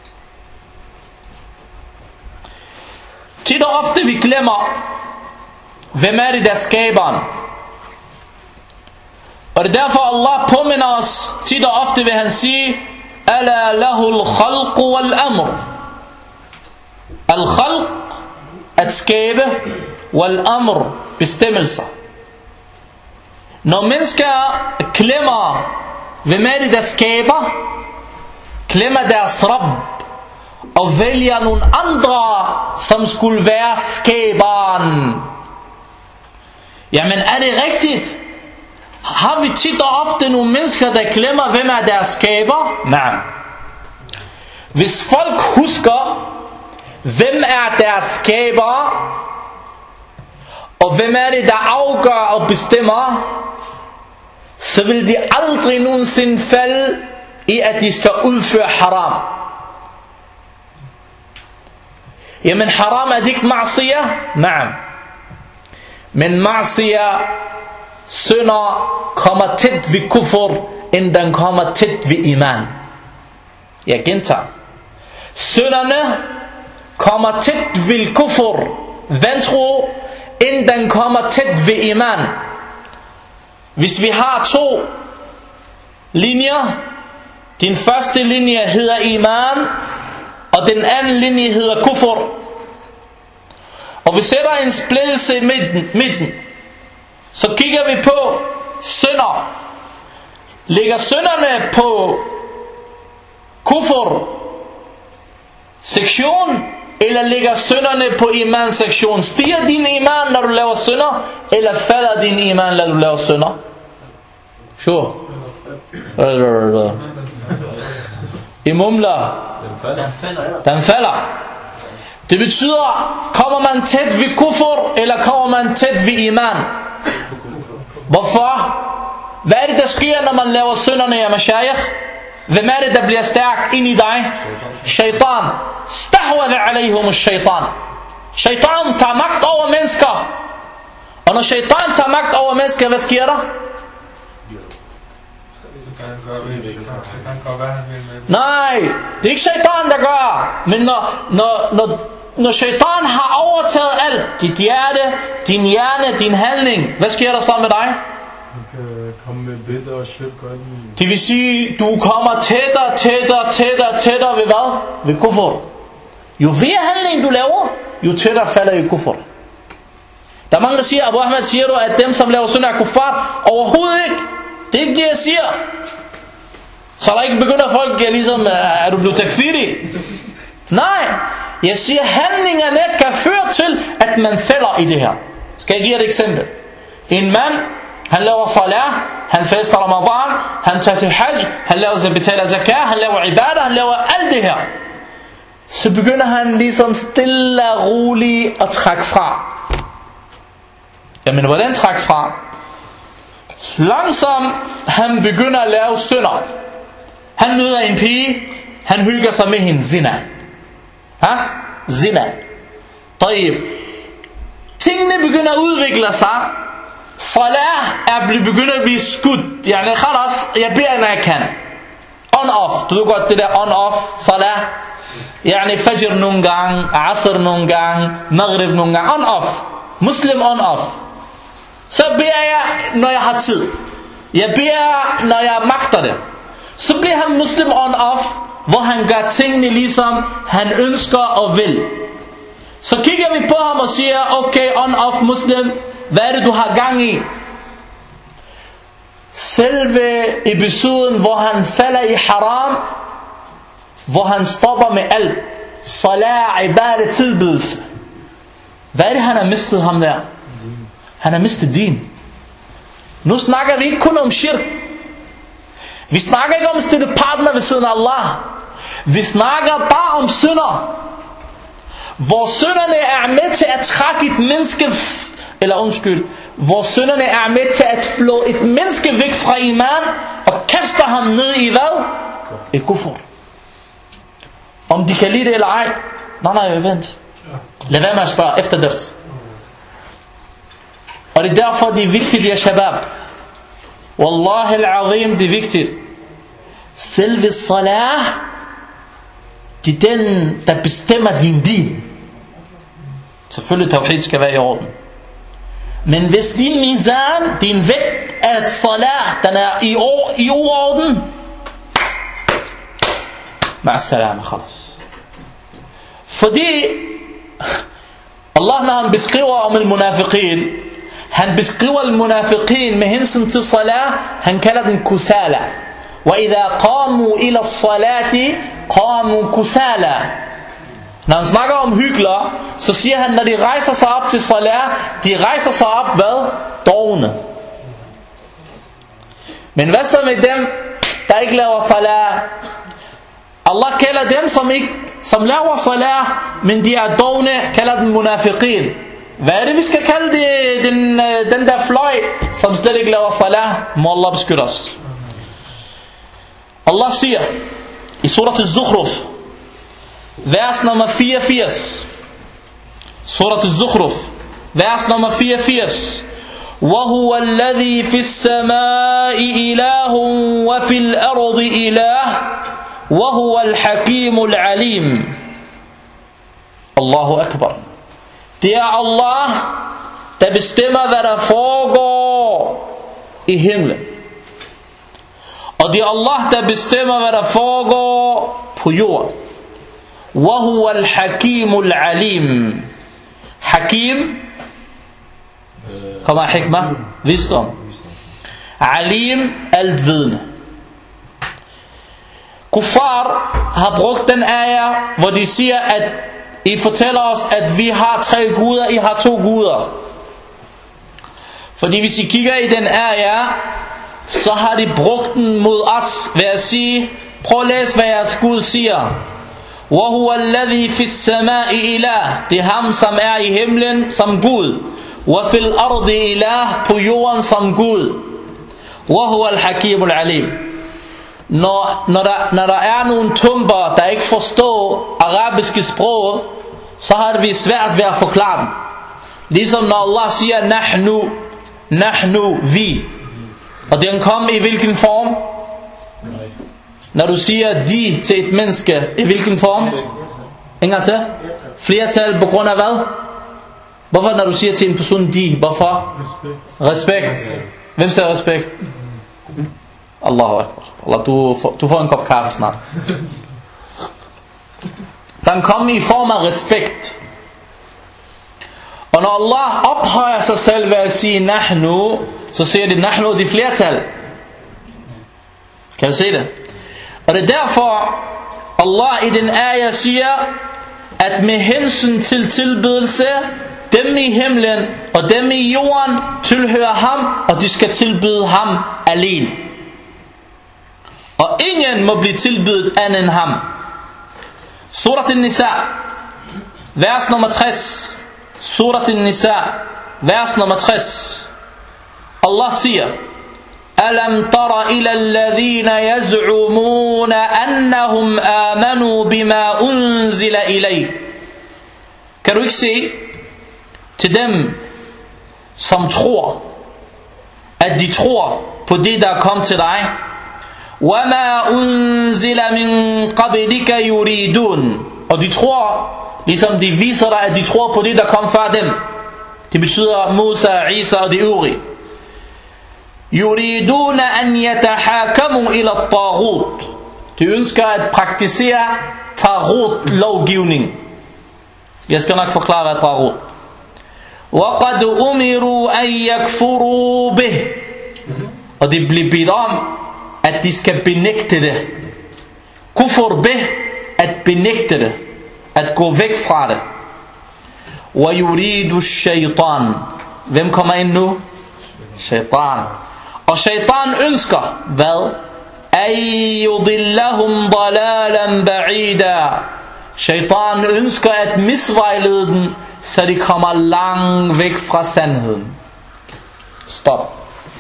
Tit og ofte vi glemmer, hvem er det der skaberen? Og det er derfor Allah påminder os, tit og ofte vil han sige, Ala lahul khalq wal amr. Al-khalq, at skabe, wal amr, bestemmelser. Når mennesker glemmer, hvem er det der skaber, glemmer deres Rabb, og vælger nogle andre, som skulle være skaberen. Jamen er det rigtigt? Har vi tit og ofte nogle mennesker, der glemmer, hvem er deres skaber? Nej. Hvis folk husker, hvem er deres skaber, og hvem er det, der afgør og bestemmer, så vil de aldrig nogensinde falde i, at de skal udføre haram. Jamen haram er det ikke ma'siyah? Nej. Men ma'siyah, synder, kommer tæt ved kufr, end den kommer tæt ved iman. Jeg gentager. Synderne kommer tæt ved kufr, vantro, end den kommer tæt ved iman. Hvis vi har to linjer, din første linje hedder iman, og den anden linje hedder kufr. Og vi sætter en splittelse i midten. Så kigger vi på synder. Ligger synderne på kufr sektion, eller ligger synderne på iman sektion? Stiger din iman, når du laver synder, eller falder din iman, når du laver synder? Sure. I mumler. Den falder. Det betyder, kommer man tæt ved kufr, eller kommer man tæt ved iman? Hvorfor? Hvad er det, der sker, når man laver synderne, ja mashayikh? Hvem er det, der bliver stærk ind i dig? Shaitan. Stahwada alayhum shaitan. Shaitan tager magt over mennesker. Og når shaitan tager magt over mennesker, hvad sker der? Nej, det er ikke shaitan, der gør. Men når shaitan har overtaget alt, dit hjerte, din hjerne, din handling, hvad sker der så med dig? Det vil sige, du kommer tættere ved hvad? Ved kufr. Jo mere handling du laver, jo tættere falder i kufr. Der er mange, der siger, Abu Ahmed, siger du, at dem, som laver synder, er kuffar? Overhovedet ikke. Det er ikke det, jeg siger. Så der ikke begynder folk, ligesom, er du blevet takfiri? Nej, jeg siger, handlingerne kan føre til, at man falder i det her. Skal jeg give et eksempel? En mand, han laver salah, han fester Ramadan, han tager til hajj, han betaler zakat, han laver ibadah, han laver alt det her. Så begynder han ligesom stille og roligt at trække fra. Jamen, hvordan trække fra? Langsomt, han begynder at lave synder. Han møder en pige, han hygger sig med hende, zina. Zina. Taib. Tingene begynder at udvikle sig. Salah begynder at blive skudt. Yani khalas, jeg beder, når jeg kan. On-off. Du ved godt det der on-off. Salah. Yani fajr nogle gange, asr nogle gange, maghrib nogle gange. On-off. Muslim on-off. Så beder jeg, når jeg har tid. Jeg beder, når jeg magter det. Så bliver han muslim on-off, hvor han gør tingene ligesom han ønsker og vil. Så kigger vi på ham og siger, okay, on-off muslim, hvad er det du har gang i? Selve episoden, hvor han falder i haram, hvor han stopper med alt, salat, ibadah, tilbedelse. Hvad er det, han har mistet ham der? Han har mistet din. Nu snakker vi ikke kun om shirk. Vi snakker ikke om at stille partner ved siden af Allah. Vi snakker bare om synder, hvor synderne er med til at trække et menneske, hvor synderne er med til at flå et menneske væk fra iman og kaster ham ned i hvad? I kufr. Om de kan lide det eller ej? Nej, vent. Lad være med at spørge efter ders. Og det er derfor, det er vigtigt, ja shabab. Wallahi al-azim, det er vigtigt. Selve salah, det er den, der bestemmer din din. Selvfølgelig tawhid skal være i orden. Men hvis din mizan, din vægt af salah, den er i uorden, ma'as-salama, khalas. Fordi Allah, når han beskriver om al-munafiqin, han beskriver al-munafiqin med hensyn til salah, han kalder den kusala. وَإِذَا قَامُوا إِلَى الصَّلَاةِ قَامُوا كُسَالًا. Når han snakker om hyklere, så siger han, når de rejser sig op til salah, de rejser sig op, hvad? Dovne. Men hvad så med dem, der ikke laver salah? Allah kalder dem, som laver salah, men de er dovne, kalder dem munafiqin. Hvad er det, vi skal kalde det, den der fløj, som slet ikke laver salah? Må Allah beskytte os. Allah siger i surat al-Zukhruf, vers nummer 84. Surat al-Zukhruf, vers nummer 84. وَهُوَ الَّذِي فِي السَّمَاءِ إِلَهٌ وَفِي الْأَرْضِ إِلَهٌ وَهُوَ الْحَكِيمُ الْعَلِيمُ. Allahu Akbar. Det er Allah, der bestemmer, hvad der foregår i himlen. Og det er Allah, der bestemmer, hvad der foregår på jorden. وهو الحكيم العليم. Hakim kommer af hikmah, visdom. Alim, altvidende. Kuffar har brugt den ayah, hvor de siger, at I fortæller os, at vi har 3 guder, I har 2 guder. Fordi hvis I kigger i den ayah, så har de brugt den mod os ved at sige, prøv at læse, hvad jeres Gud siger. وَهُوَ الَّذِي فِي السَّمَاءِ إِلَهِ. Det er ham, som er i himlen som Gud. وَفِي الْأَرْضِ إِلَهِ. På jorden som Gud. وَهُوَ الْحَكِيمُ الْعَلِيمُ. Når der er nogle tumper, der ikke forstår arabiske sprog, så har det svært ved at forklare dem. Ligesom når Allah siger nahnu, vi. Og den kom i hvilken form? Når du siger de til et menneske, i hvilken form? Ingen til? Flertal på grund af hvad? Hvorfor når du siger til en person de? Hvorfor? Respekt. Hvem siger respekt? Allahu Akbar. Allah, du får en kop kaffe snart. Den kommer i form af respekt. Og når Allah ophøjer sig selv ved at sige nahnu, så siger det nahnu de flertal. Kan du se det? Og det er derfor Allah i den ayah siger, at med hensyn til tilbedelse, dem i himlen og dem i jorden tilhører ham, og de skal tilbede ham alene. Og ingen må blive tilbedt andet end ham. Surat An-Nisa, vers nummer 60. Surat An-Nisa, vers nummer 60. Allah siger, أَلَمْ تَرَ إِلَى الَّذِينَ يَزْعُمُونَ أَنَّهُمْ آمَنُوا بِمَا أُنزِلَ إِلَيْهِ. Kan du ikke se til dem, som tror, at de tror på det, der kom til dig? وَمَا أُنزِلَ مِن قَبْلِكَ يُرِيدُونَ. Og de tror, ligesom de viser dig, at de tror på det, der kom før dem. Det betyder Musa, Isa og de øvrige. يُرِيدُونَ أَنْ يَتَحَاكَمُوا إِلَى الطَّاغُوتِ. De ønsker at praktisere taghut lovgivning. Jeg skal nok forklare, hvad taghut. وَقَدْ أُمِرُوا أَنْ يَكْفُرُوا بِهِ. Og de bliver bedt om, at de skal benægte det. Kufur bih, at benægte det, at gå væk fra det. وَيُرِيدُ الشَّيْطَانِ. Hvem kommer ind nu? Shaitan. Og shaitan ønsker hvad? أَيُّضِلَّهُمْ ضَلَالًا بَعِيدًا. Shaitan ønsker at misvejlede dem, så de kommer langt væk fra sandheden. Stop.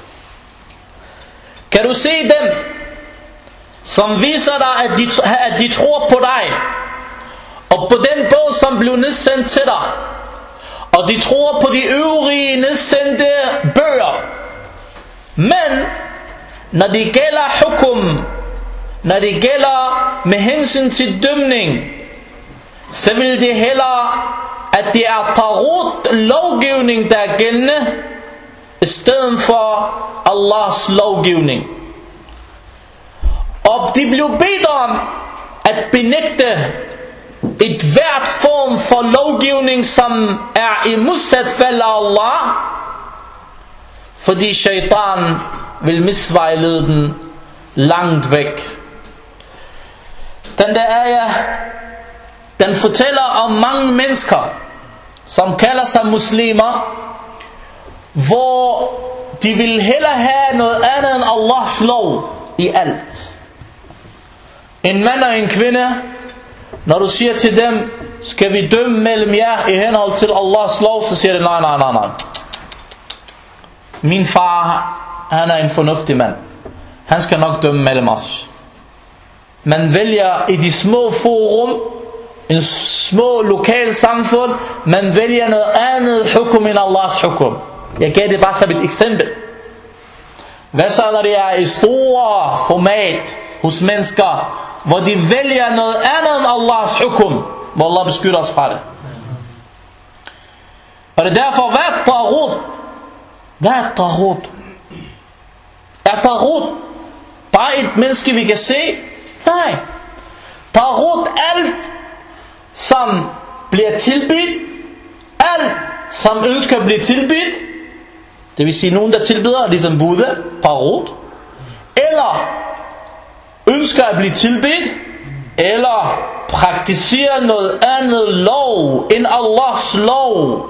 Kan du se dem, som viser dig, at de tror på dig, og på den bog, som blev nedsendt til dig, og de tror på de øvrige nedsendte bøger, men når det gælder hukum, når det gælder med hensyn til dømning, så vil det hellere, at det er taghut lovgivning, der er gældende, i stedet for Allahs lovgivning. Og de blev bedt om at benægte et hvert form for lovgivning, som er i modsætning af Allah, fordi shaitan vil misvejlede den langt væk. Den der ayah, den fortæller om mange mennesker, som kalder sig muslimer, hvor de vil hellere have noget andet end Allahs lov i alt. En mand og en kvinde, når du siger til dem, skal vi dømme mellem jer i henhold til Allahs lov, så siger de nej. Min far, han er en fornuftig mand. Han skal nok dømme mellem os. Man vælger i de små forum, en små lokal samfund, man vælger noget andet hukum end Allahs hukum. Jeg gav det bare som et eksempel. Hvad så når det er i store format hos mennesker, hvor de vælger noget andet end Allahs hukum, hvor Allah beskytter os fra det? Og det er derfor, hvad er taghut? Hvad er taghut? Er taghut bare et menneske vi kan se? Nej. Taghut, alt som bliver tilbedt, alt som ønsker at blive tilbedt, det vil sige nogen der tilbeder ligesom Buddha, Tarot, eller ønsker at blive tilbedt, eller praktiserer noget andet lov end Allahs lov,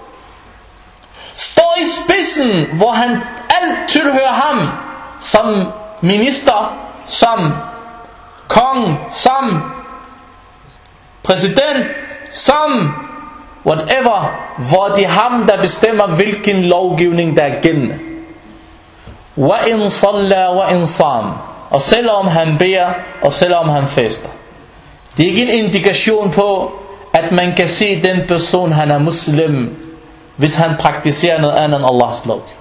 står i spidsen, hvor han alt tilhører ham, som minister, som konge, som præsident, som whatever, hvor det er ham der bestemmer hvilken lovgivning der er gældende. Wa in salla wa in sam, og selvom han beder, og selvom han fester. Det er ikke en indikation på at man kan se den person han er muslim, hvis han praktiserer noget andet end Allahs lovgivning.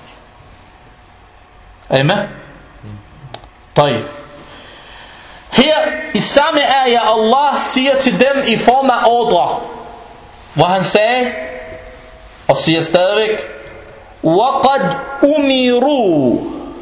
Er I med? طيب. Her i samme ayah, Allah siger til dem i form af ordre, hvor han sagde, og siger stadigvæk, وَقَدْ أُمِرُوا,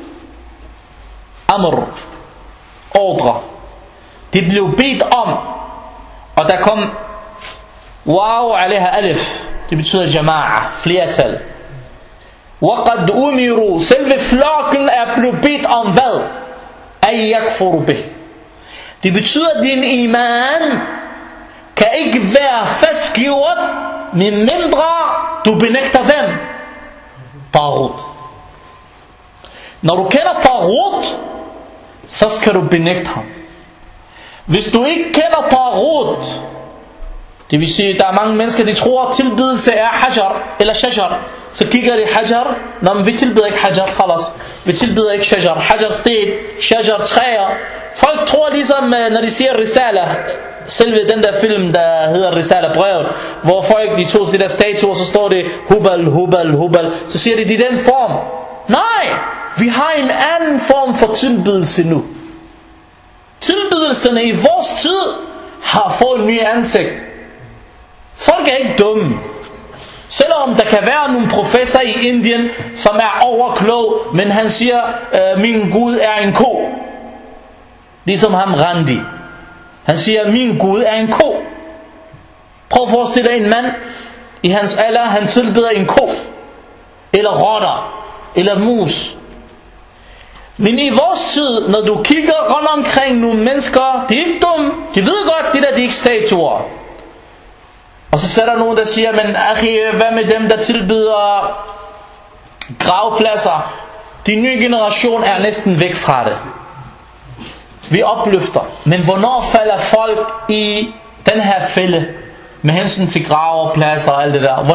amr, ordre, det blev bedt om, og der kom waw alaiha alif, det betyder jama'a, flertal. وَقَدْ أُمِرُوا, selve flokken er blevet bedt om hvad? أَيْ يَكْفُرُ بِهِ, det betyder at din iman kan ikke være fastgjort med mindre du benægter hvem? Tarot. Når du kender Tarot, så skal du benægte ham. Hvis du ikke kender Tarot, det vil sige, der er mange mennesker, de tror at tilbedelse er hajar eller shajar. Så kigger de hajar, når vi tilbeder ikke hajar, khalas. Vi tilbeder ikke shajar, hajar sten, shajar træer. Folk tror ligesom, når de siger risala, selve den der film, der hedder Risala brevet, hvor folk de tog de der statuer, så står det hubal, hubal, hubal, så siger de, det er den form. Nej, vi har en anden form for tilbedelse nu. Tilbedelserne i vores tid har fået en ny ansigt. Folk er ikke dumme. Selvom der kan være nogle professorer i Indien, som er overklog, men han siger, min Gud er en ko. Ligesom ham Randi. Han siger, min Gud er en ko. Prøv at forestille dig en mand, i hans alder, han tilbeder en ko, eller rotter, eller mus. Men i vores tid, når du kigger rundt omkring nogle mennesker, de er ikke dumme, de ved godt, det der de er ikke statuer. Og så sætter nogen der siger, men hvad med dem der tilbyder gravpladser? De nye generation er næsten væk fra det. Vi opløfter. Men hvornår falder folk i den her fælde med hensyn til gravpladser og alt det der?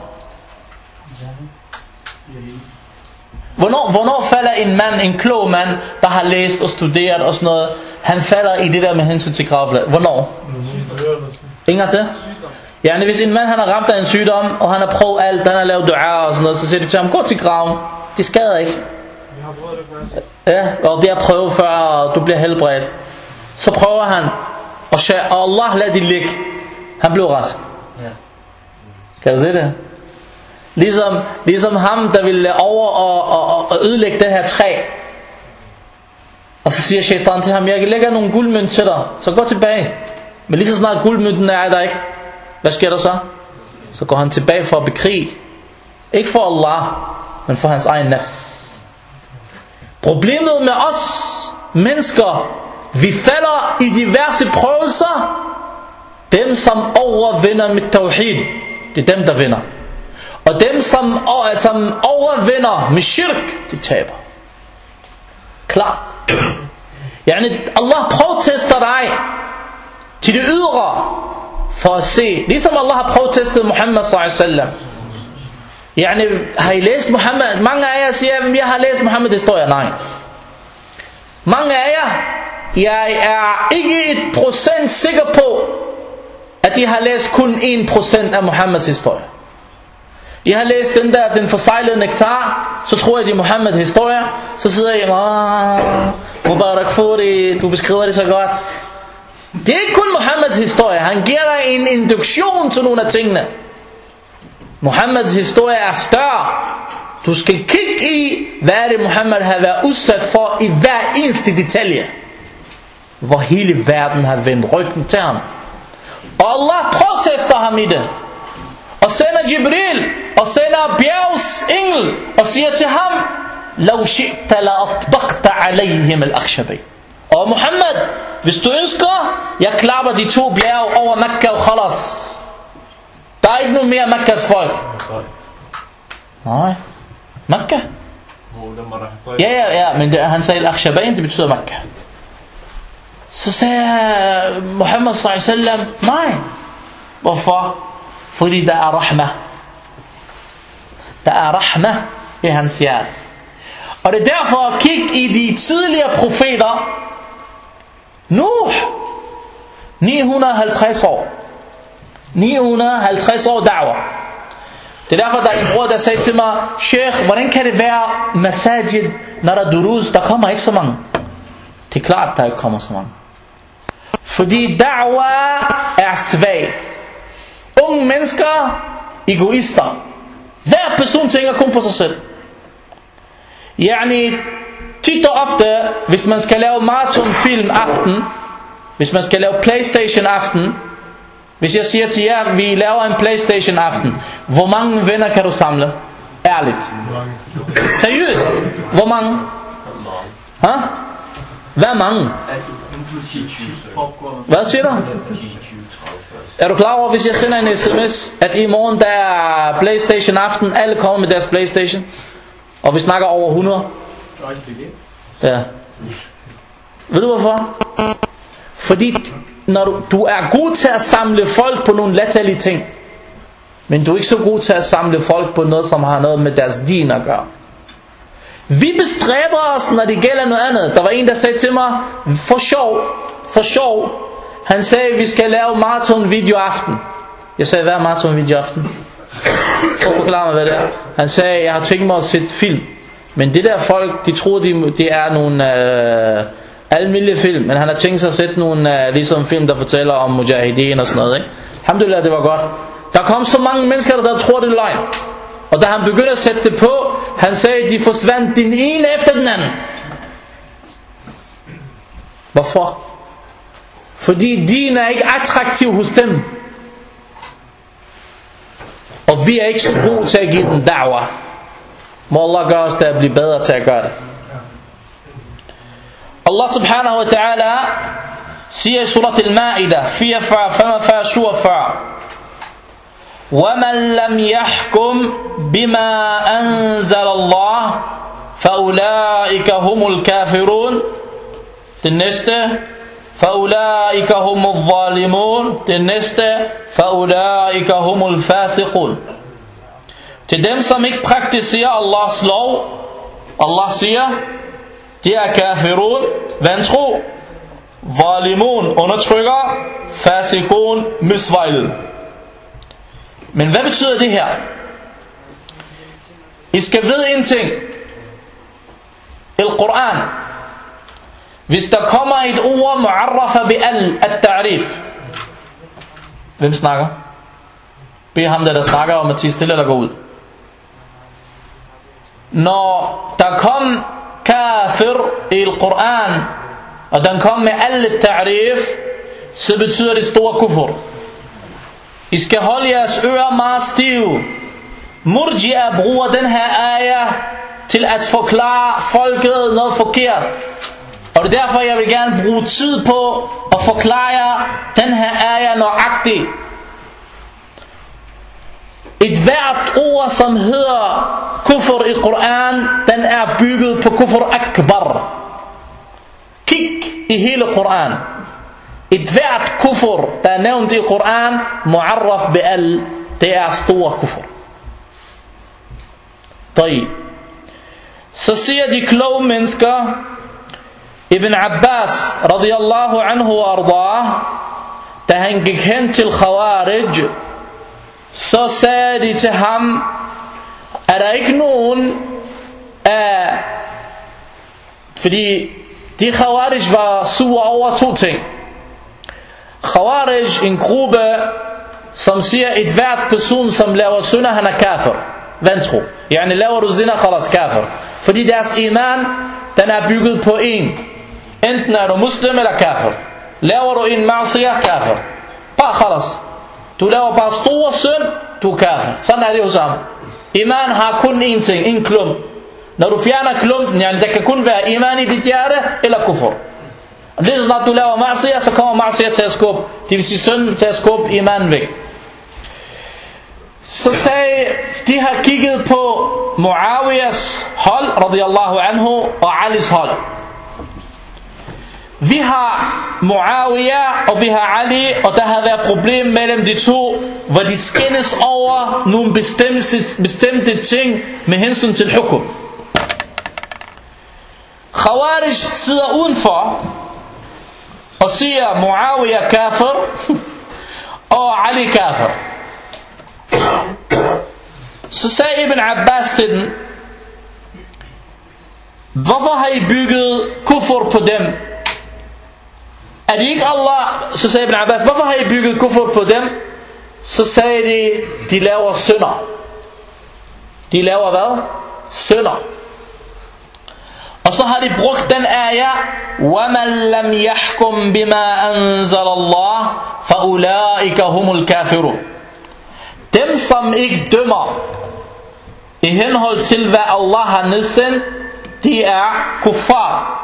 Hvornår falder en mand, en klog mand, der har læst og studeret og sådan noget, han falder i det der med hensyn til gravpladser? Hvornår? Ingen til? Ja, hvis en mand han har ramt af en sygdom, og han har prøvet alt, han har lavet dua og sådan noget, så siger de til ham, gå til graven, det skader ikke. Ja, og det har prøvet før, og du bliver helbredt. Så prøver han, og Allah lader det ligge. Han blev rask. Kan du se det? Ligesom ham, der ville over og ødelægge det her træ. Og så siger shaitan til ham, jeg lægger nogle guldmønt til dig, så gå tilbage. Men lige så snart guldmønten er der ikke, hvad sker der så? Så går han tilbage for at bekrige. Ikke for Allah, men for hans egen nafs. Problemet med os mennesker, vi falder i diverse prøvelser. Dem som overvinder med tawhid, det er dem der vinder. Og dem som overvinder med shirk, de taber. Klart. Allah prøvetester dig til det ydre, for at se, ligesom Allah har prøvetestet Muhammad sallallahu alaihi wasallam. Har I læst Muhammad? Mange af jer siger, jeg har læst Muhammad historier. Nej. Mange af jer, jeg er ikke 1% sikker på, at de har læst kun 1% af Muhammeds historie. Jeg har læst den forsejlede nektar, så tror jeg det er Muhammeds historie. Så sidder jeg, Mubarak Furi, du beskriver det så godt. Det er ikke kun Muhammeds historie. Han giver dig en induktion til nogle af tingene. Muhammeds historie er større. Du skal kigge i, hvad det Muhammad har været udsat for i hver eneste detalje. Hvor hele verden har vendt ryggen til ham. Og Allah protester ham i det. Og sender Jibril, og sender bjergs engel, og siger til ham, لو شئت لأطبقت عليهم الأخشبين. Og Muhammad, hvis du ønsker, jeg klapper de 2 bjerge over Mekka og khalas. Der er ikke nogen mere Mekkas folk. Nej, Mekka. Ja, men han sagde Al-Akhshabain, det betyder Mekka. Så sagde Muhammad sallallahu alaihi wasallam, nej. Hvorfor? Fordi der er rahma. Der er rahma i hans hjerte. Og det er derfor, kig i de tidligere profeter. Nuh, 950 år. 950 år da'wah. Det er derfor, der er en bror, der sagde til mig, Sheikh, hvordan kan det være masajid, når der er duruz, der kommer ikke så mange? Det er klart, der ikke kommer så mange. Fordi da'wah er svag. Unge mennesker, egoister. Hver person tænker kun på sig selv. Yani, tit og ofte, hvis man skal lave marathonfilm aften, hvis man skal lave PlayStation aften, hvis jeg siger til jer, vi laver en PlayStation aften, hvor mange venner kan du samle? Ærligt. Seriøst? Hvor mange? Hvad mange? Hvad siger du? Er du klar over, hvis jeg sender en sms, at i morgen der er PlayStation aften, alle kommer med deres PlayStation, og vi snakker over 100? Ja. Ved du hvorfor? Fordi når du er god til at samle folk på nogle latterlige ting, men du er ikke så god til at samle folk på noget, som har noget med deres din at gøre. Vi bestræber os, når det gælder noget andet. Der var en, der sagde til mig, for sjov, han sagde, vi skal lave marathon-video aften. Jeg sagde, hvad er marathon-video aften? Prøv at forklare mig, hvad det er. Han sagde, jeg har tænkt mig at sætte film. Men det der folk, de tror, det er nogle almindelige film. Men han har tænkt sig at sætte nogle ligesom film, der fortæller om mujahideen og sådan noget, ikke? Alhamdulillah, det var godt. Der kom så mange mennesker, der tror, det er løgn. Og da han begyndte at sætte det på, han sagde, de forsvandt den ene efter den anden. Hvorfor? Fordi din er ikke attraktiv hos dem. Og vi er ikke så gode til at give dem da'wah. Må Allah gøre os til at blive bedre til at gøre det. Allah subhanahu wa ta'ala siger i surat al-Ma'idah 44, 45, 47: وَمَنْ لَمْ يَحْكُمْ بِمَا أَنزَلَ اللَّهِ فَأُولَٰئِكَ هُمُ الْكَافِرُونَ. Den næste: فَأُولَٰئِكَ هُمُ الظَّالِمُونَ. Den næste: فَأُولَٰئِكَ هُمُ الْفَاسِقُونَ. Til dem, som ikke praktiserer Allahs lov, Allah siger, de er kafirun, vantro, zalimun, undertrykker, fasikun, misvejlet. Men hvad betyder det her? I skal vide en ting. Al-Quran, hvis der kommer et ord mu'arrafa bi al-ta'rif, hvem snakker? Bed ham der snakker om at tie stille eller gå ud. Når der kom kafir i Al-Quran, og den kom med al-ta'rif, så betyder det stor kufur. I skal holde jeres ører meget stive. Murji'a bruger den her ayah til at forklare folket noget forkert. Og det er derfor, jeg vil gerne bruge tid på at forklare jer den her ayah nøjagtigt. Et hvert ord, som hedder kufr i Quran, den er bygget på kufr akbar. Kig i hele Quran. Et hvert kufr, der er nævnt i Quran, mu'arraf bi al, det er stor kufr. Så siger de kloge mennesker, Ibn Abbas radiyallahu anhu wa ardah, da han gik hen til Khawarij, så sagde de til ham, er der ikke nogen af, fordi de Khawarij var sure over to ting. Khawarij, en gruppe, som siger, et hvert person, som laver synder, han er kafir, vantro. Yani laver du zina, khalas, kafir. Fordi deres iman, den er bygget på en. Enten er du muslim eller kafir. Laver du en ma'siyah, kafir. khalas. Du laver bare store synd, du er kafir. Sådan er det jo sammen. Iman har kun én ting, en klump. Når du fjerner klumpen, der kan kun være iman i dit hjerte, eller kufur. Og lige så snart du laver ma'siyah, så kommer ma'siyah til at skubbe. Det vil sige synden til at skubbe iman væk. Så sagde, de har kigget på Muawiyas hold, radiyallahu anhu, og Alis hold. Vi har Muawiyah, og vi har Ali, og der har været problem mellem de to, hvor de skændes over nogle bestemte ting med hensyn til hukum. Khawarij sidder udenfor og siger Muawiyah kafir og Ali kafir. Så sagde Ibn Abbas til dem, hvorfor har I bygget kufur på dem? Er det ikke Allah? Så sagde Ibn Abbas, hvorfor har I bygget kufur på dem? Så sagde de laver synder. De laver hvad? Synder. Og så har de brugt den ayah, وَمَنْ لَمْ يَحْكُمْ بِمَا أَنزَلَ اللَّهِ فَأُولَٰئِكَ هُمُ الْكَافِرُونَ. Dem som ikke dømmer i henhold til hvad Allah har nedsendt, de er kuffar.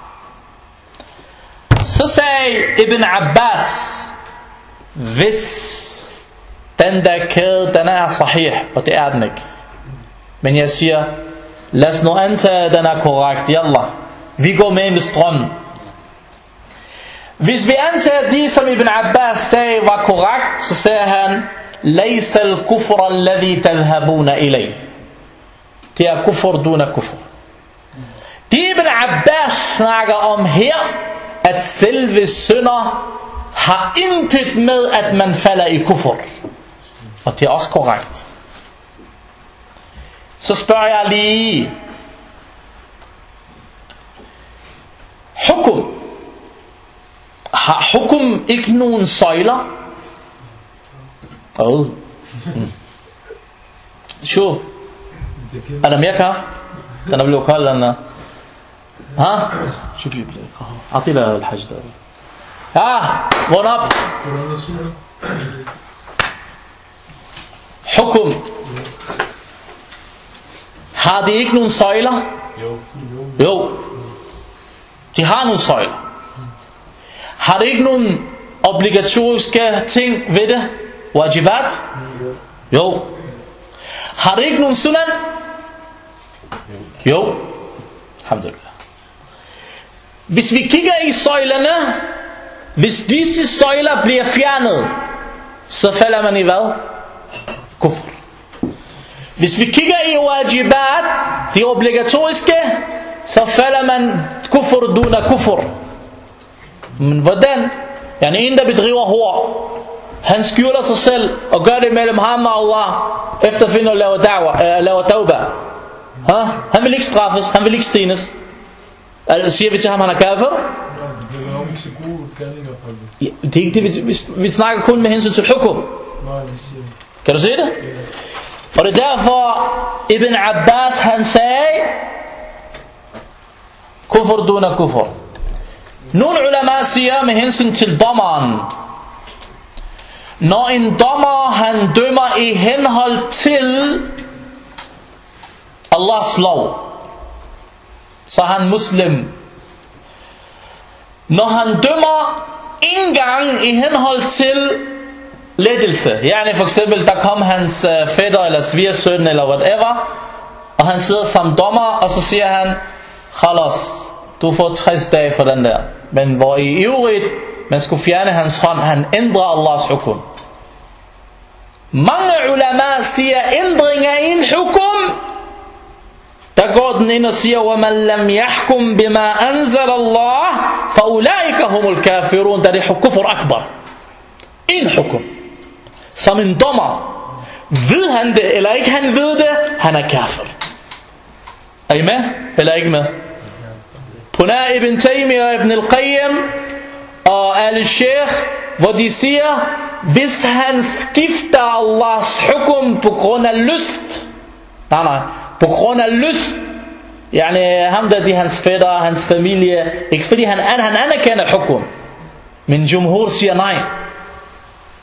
Så sagde Ibn Abbas, hvis den der kæde, den er sahih, og det er den ikke, men jeg siger, lad os nu antage, at den er korrekt. Yallah, vi går med strømmen. Hvis vi antager, at de som Ibn Abbas sagde var korrekt, så sagde han, لَيْسَ الْكُفْرَ الَّذِي تَذْهَبُونَ إِلَيْهِ. Det er kufr, duna kufr. De Ibn Abbas snakker om her, at selve synder har intet med, at man falder i kufr. Og det er også korrekt. Så spørger jeg lige, hukum. Har hukum ikke nogen søjler? Sure. Er der mere kaffe? Den er blevet kold, den er. ها شوف يجيب لي قهوه اعطي له الحاج ده one up حكم. Har de ikke nogen søjler? Jo. De har nogle søjler. Har de ikke nogen obligatoriske ting ved det? Wajibat? Jo. Har de ikke nogen sunan? Jo. Alhamdulillah. Hvis vi kigger i søjlerne, hvis disse søjler bliver fjernet, så falder man i hvad? Kufr. Hvis vi kigger i wajibat, de obligatoriske, så falder man kufr duna kufr. Men hvordan? En der bedriver hår, han skylder sig selv og gør det mellem ham og Allah, efterfinder og laver tauba. Han vil ikke straffes, han vil ikke stenes. Siger vi til ham, han er kafir? Det er ikke det, vi snakker kun med hensyn til hukum. Kan du se det? Og det er derfor Ibn Abbas han sagde kufr duna kufr. Nogle ulama siger med hensyn til dommeren, når en dommer han dømmer i henhold til Allahs lov, så er han muslim. Når han dømmer engang i henhold til lettelse, for eksempel der kom hans fætter eller svigersøn eller whatever, og han sidder som dommer, og så siger han, khalas, du får 60 dage for den der. Men hvor i øvrigt man skulle fjerne hans hånd, han ændrer Allahs hukum. Mange ulama siger ændring af en hukum, der går den ind og siger, وَمَنْ لَمْ يَحْكُمْ بِمَا أَنزَلَ اللَّهِ فَأُولَٰئِكَ هُمُ الْكَافِرُونَ. Der er kufr akbar. En hukum. Som en dommer. Ved han det, eller ikke han ved det, han er kafir. Er I med, eller ikke med? Punah ibn Taymiyyah og ibn al-Qayyim og al-Sheikh, hvor de siger, hvis han skifter Allahs hukum på grund af lyst, på grund af lyst, ham der de hans fætter, hans familie, ikke fordi han anerkender hukum, men jumhur siger nej.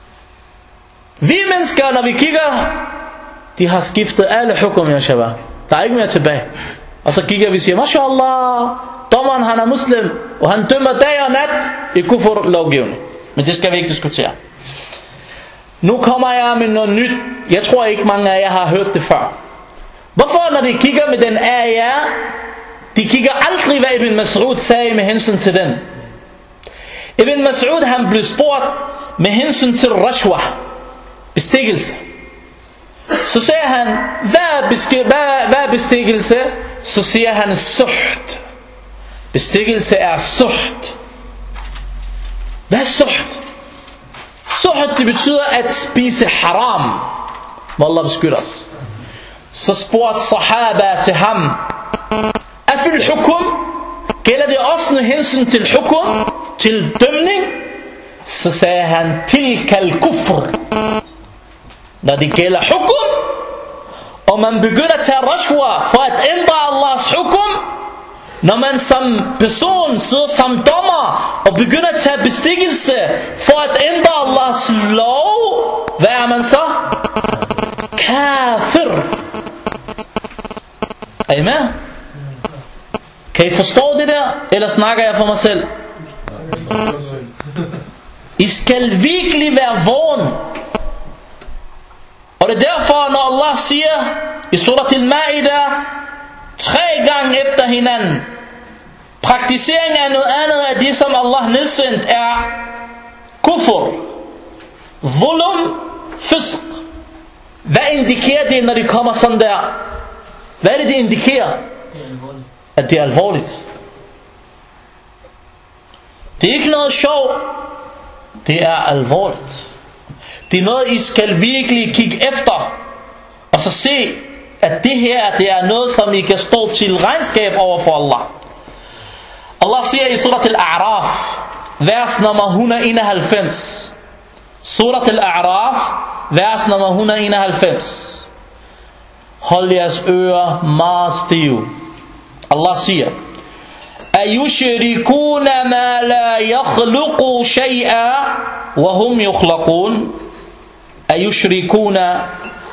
Vi mennesker, når vi kigger, de har skiftet alle hukum, ya shabab. Der er ikke mere tilbage. Og så kigger vi og siger, mashallah, dommeren han er muslim, og han dømmer dag og nat i kufur lovgivning. Men det skal vi ikke diskutere. Nu kommer jeg med noget nyt. Jeg tror ikke mange af jer har hørt det før. Hvorfor når de kigger med den ayah, de kigger aldrig hvad Ibn Mas'ud sagde med hensyn til den. Ibn Mas'ud han blev spurgt med hensyn til rashwa, bestikkelse. Så siger han, hvad er bestikkelse? Så siger han suht. Bestikkelse er suht. Hvad er suht? Suht det betyder at spise haram. Må Allah beskytte os. Så spurgte sahaba til ham, afil hukum? Gælder det også med hensyn til hukum? Til dømning? Så sagde han, tilkal kufr. Når det gælder hukum, og man begynder at tage rashwa for at ændre Allahs hukum, når man som person sidder som dommer og begynder at tage bestikkelse for at ændre Allahs lov, hvad er man så? Kafir. Er I med? Kan I forstå det der? Eller snakker jeg for mig selv? I skal virkelig være vågen. Og det er derfor, når Allah siger i surat al-Ma'idah 3 gange efter hinanden, praktisering af noget andet af det, som Allah nedsendt, er kufur, zulum, fisk. Hvad indikerer det, når det kommer sådan der? Hvad er det, det indikerer? At det er alvorligt. Det er ikke noget sjov. Det er alvorligt. Det er noget, I skal virkelig kigge efter, og så se, at det her, det er noget, som I kan stå til regnskab over for Allah. Allah siger i surat al-A'raf, vers nummer 191. Surat al-A'raf, vers nummer 191. Hold jeres ører meget stive. Allah siger, ayushrikuna ma la yakhluqu shay'a wa hum yukhlaqun. Ayushrikuna.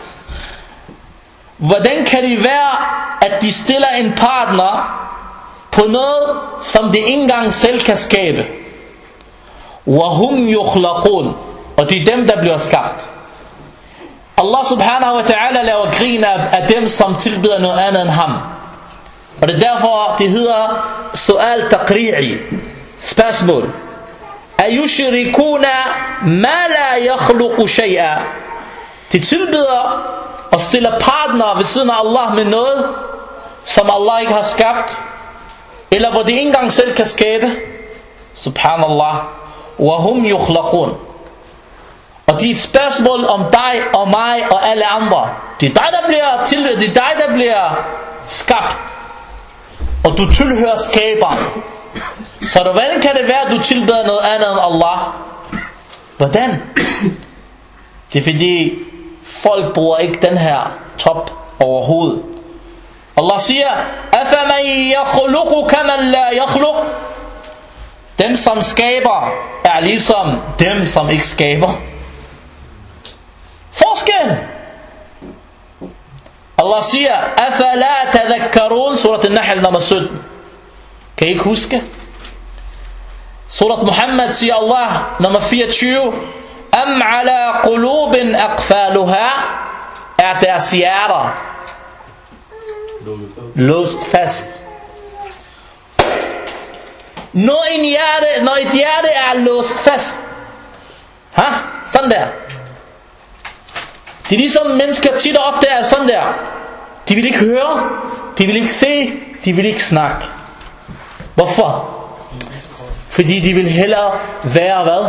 Hvordan kan det være, at de stiller en partner på noget, som de ikke engang selv kan skabe? Wa hum yukhlaqun. Og det er dem, der bliver skabt. Allah subhanahu wa ta'ala laver grin af dem, som tilbeder noget andet end ham. Og det er derfor, det hedder su'al taqri'i, spørgsmål. Ayushrikuna ma la yakhluqu shay'a. De tilbeder og stiller partner ved siden af Allah med noget, som Allah ikke har skabt, eller hvor de ikke engang selv kan skabe. Subhanallah. Wa hum yukhlaqun. Og det er et spørgsmål om dig og mig og alle andre. Det er dig, der bliver tilhørt, det er dig, der bliver skabt. Og du tilhører skaberen. Så hvordan kan det være, at du tilbeder noget andet end Allah? Hvordan? Det er fordi folk bruger ikke den her top overhovedet. Allah siger, afaman yakhluqu kaman la yakhluq. Dem som skaber er ligesom dem som ikke skaber. Forskel. Allah siger, afala tadhakkarun, surat al-Nahl nummer 17. Kan I ikke huske? Surat Muhammad siger Allah nummer 24, am ala qulubin aqfaluha. Er deres hjerter låst fast? Når et hjerte er låst fast, sådan der. Det er ligesom mennesker tit og ofte er sådan der. De vil ikke høre, de vil ikke se, de vil ikke snakke. Hvorfor? Fordi de vil hellere være hvad?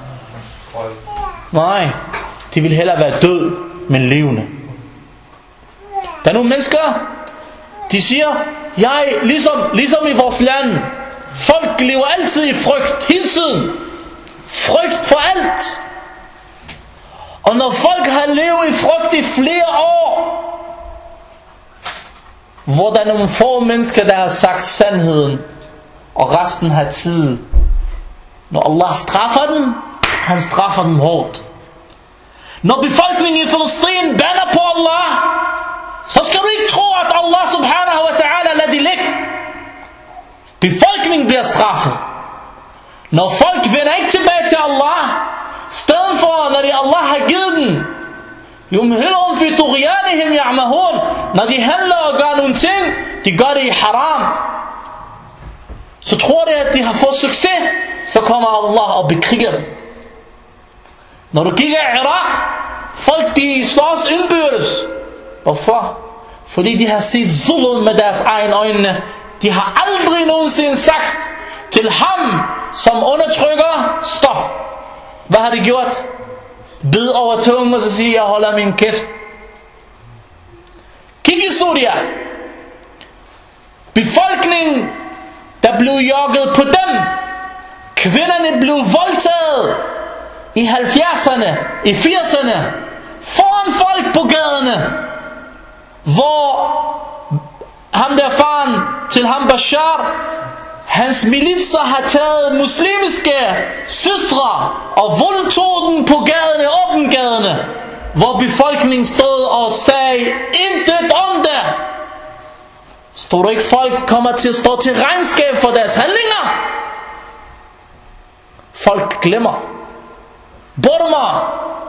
Nej, de vil hellere være død, men levende. Der er nogle mennesker, de siger, jeg ligesom i vores land, folk lever altid i frygt, hele tiden. Frygt for alt. Og når folk har levet i frygt i flere år, hvor der er nogle få mennesker, der har sagt sandheden, og resten har tid. Når Allah straffer den, han straffer den hårdt. Når befolkningen i Filistin bander på Allah, så skal du ikke tro, at Allah subhanahu wa ta'ala lader de ligge. Befolkningen bliver straffet. Når folk vender ikke tilbage til Allah, stedet for når de Allah har givet den, yumhilhum fi tughyanihim ya'mahun, når de handler og gør nogle ting, de gør det i haram, så tror de at de har fået succes, så kommer Allah og bekriger dem. Når du kigger i Irak, folk de slås indbyrdes. Hvorfor? Fordi de har set zulm med deres egne øjne. De har aldrig nogensinde sagt til ham som undertrykker, stop. Hvad har de gjort? Bid over tungen og så siger, jeg holder min kæft. Kig i Syria. Befolkningen, der blev jogget på dem. Kvinderne blev voldtaget i 70'erne, i 80'erne, foran folk på gaderne, hvor ham der faren til ham Bashar, hans militser har taget muslimske søstre og voldtog dem på gaderne, åbne gaderne, hvor befolkningen stod og sagde intet om det. Står der ikke folk kommer til at stå til regnskab for deres handlinger? Folk glemmer. Burma,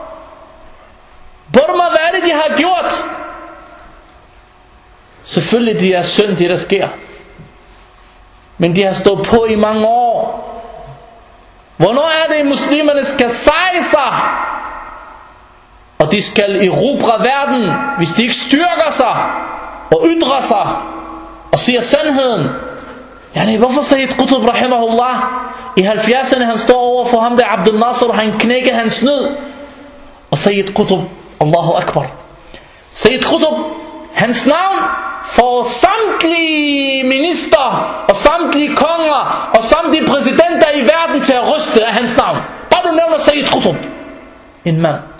hvad er det de har gjort? Selvfølgelig det er synd det der sker, men de har stået på i mange år. Hvornår er det muslimerne skal seje sig, og de skal erobre verden, hvis de ikke styrker sig og ytrer sig og siger sandheden? Hvorfor Sayyid Qutb rahimahullah i 70'erne han står over for ham der Abdel Nasser, og han knækker hans nød, og Sayyid Qutb, Allahu Akbar, Sayyid Qutb, hans navn for samtlige minister og samtlige konger og samtlige præsidenter i verden til at ryste af hans navn. Bare du nævner Sayyid Qutb. En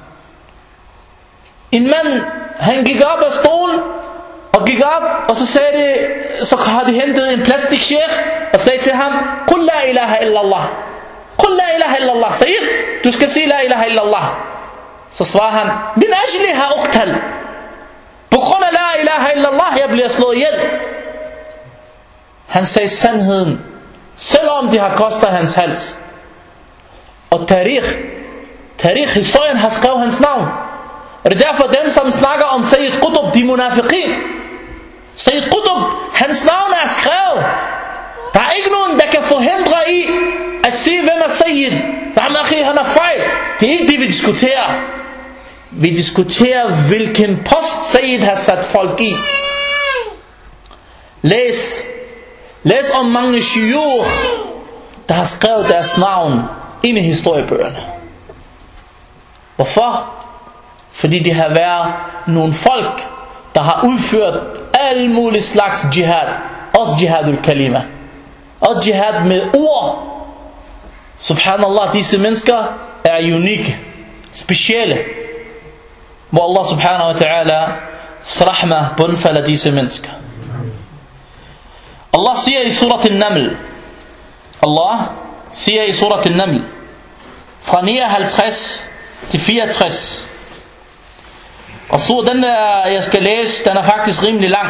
mand, han gik op af stolen og gik op, og så sagde de, så har de hentet en plastik sheikh og sagde til ham, Qul la ilaha illallah. Qul la ilaha illallah. Sayyid, du skal sige la ilaha illallah. Så svarer han, min ajli ha uqtal. På grund af la ilaha illallah, jeg bliver slået ihjel. Han sagde sandheden, selvom det har kostet hans hals. Og tarikh, historien har skrevet hans navn. Og det er derfor dem som snakker om Sayyid Qutb, de munafiqin. Sayyid Qutb, hans navn er skrevet. Der er ikke nogen der kan forhindre i at sige hvem er Sayyid. Han er fejl. Det er ikke det vi diskuterer. Vi diskuterer hvilken post Sayyid har sat folk i. Læs om mange shuyukh, der har skrevet deres navn ind i historiebøgerne. Hvorfor? Fordi det har været nogle folk, der har udført alle mulige slags jihad. Også jihadul kalima. Også jihad med ord. Subhanallah, disse mennesker er unikke, specielle. Må Allah subhanahu wa ta'ala rahma bundfalder disse mennesker. Allah siger i surat al-Naml, fra 59 til 64. Og den der jeg skal læse, den er faktisk rimelig lang.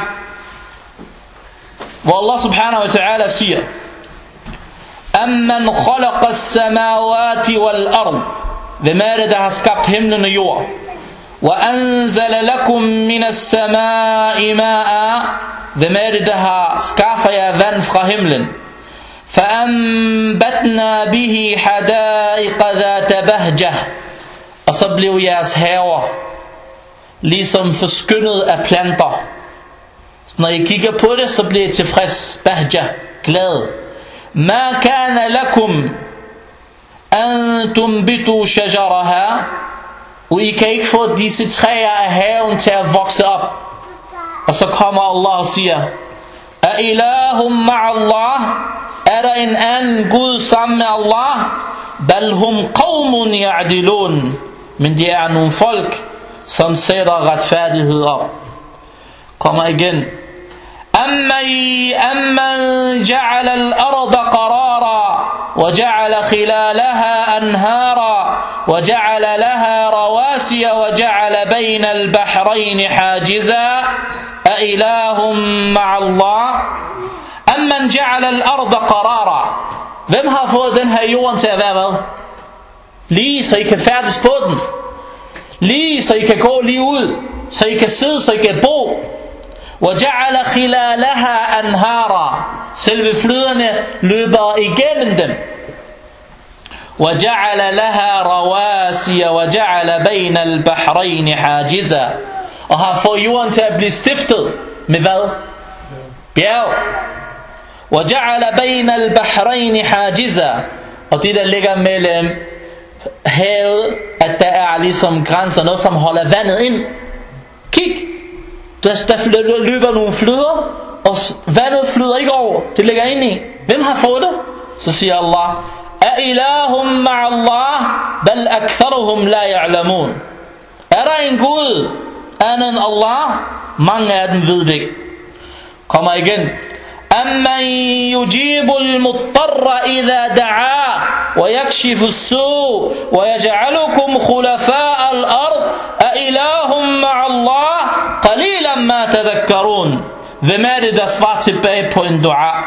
Hvor Allah subhanahu wa ta'ala siger, Amman khalaqa as-samawati wal-ard. Hvem er det der har skabt himlen og jord? Wa anzala lakum min as-sama'i ma'a. Hvem er det der har skaffet jer vand fra himlen? فَأَنْبَتْنَا بِهِ حَدَائِقَ ذَاتَ بَهْجَةٍ. Og så blev jeres haver ligesom forskyndet af planter. Så når I kigger på det, så bliver I tilfreds. Bahja, glad. مَا كَانَ لَكُمْ أَن تُنْبِتُوا شَجَرَهَا. Og I kan ikke få disse træer af haven til at vokse op. Og så kommer Allah og siger, أَإِلَهُمْ مَعَ اللَّهِ. Er der en anden Gud sammen med Allah? بَلْ هُمْ قَوْمٌ يَعْدِلُونَ. Men de er nogle folk, som sætter retfærdighed op. Kommer igen. أَمَّنْ جَعَلَ الْأَرْضَ قَرَارًا وَجَعَلَ خِلَالَهَا أَنْهَارًا وجعل لها رواسي وجعل بين البحرين حاجزا أإله مع الله أمن جعل الأرض قرارا. Hvem har fået den her jorden til at være hvad? Lige så I kan færdes på den. Lige så I kan gå lige ud. Så I kan sidde, så I kan bo. وَجَعَلَ خِلَالَهَا أَنْهَارًا. Selve flyderne løber igennem dem. وَجَعَلَ لَهَا رَوَاسِيَ وَجَعَلَ بَيْنَ الْبَحْرَيْنِ حَاجِزًا. Og har fået jorden til at blive stiftet med hvad? Bjerg. وَجَعَلَ بَيْنَ الْبَحْرَيْنِ حَاجِزًا. Og det der ligger mellem havet, at der er ligesom grænser, noget som holder vandet ind. Kig, der løber nogle flyder, og vandet flyder ikke over, det ligger ind i. Hvem har fået det? Så siger Allah: أَإِلَهُمْ مَعَ اللَّهِ بَلْ أَكْثَرُهُمْ لَا يَعْلَمُونَ. Er der en Gud andet end Allah? Mange af dem ved det ikke. Kommer igen. أَمَّنْ يُجِيبُ الْمُضْطَرَّ إِذَا دَعَاهُ وَيَكْشِفُ السُّوءَ وَيَجْعَلُكُمْ خُلَفَاءَ الْأَرْضِ أَإِلَهٌ مَعَ اللَّهِ قَلِيلًا مَا تَذَكَّرُونَ. Hvem er det, der svarer tilbage på en dua?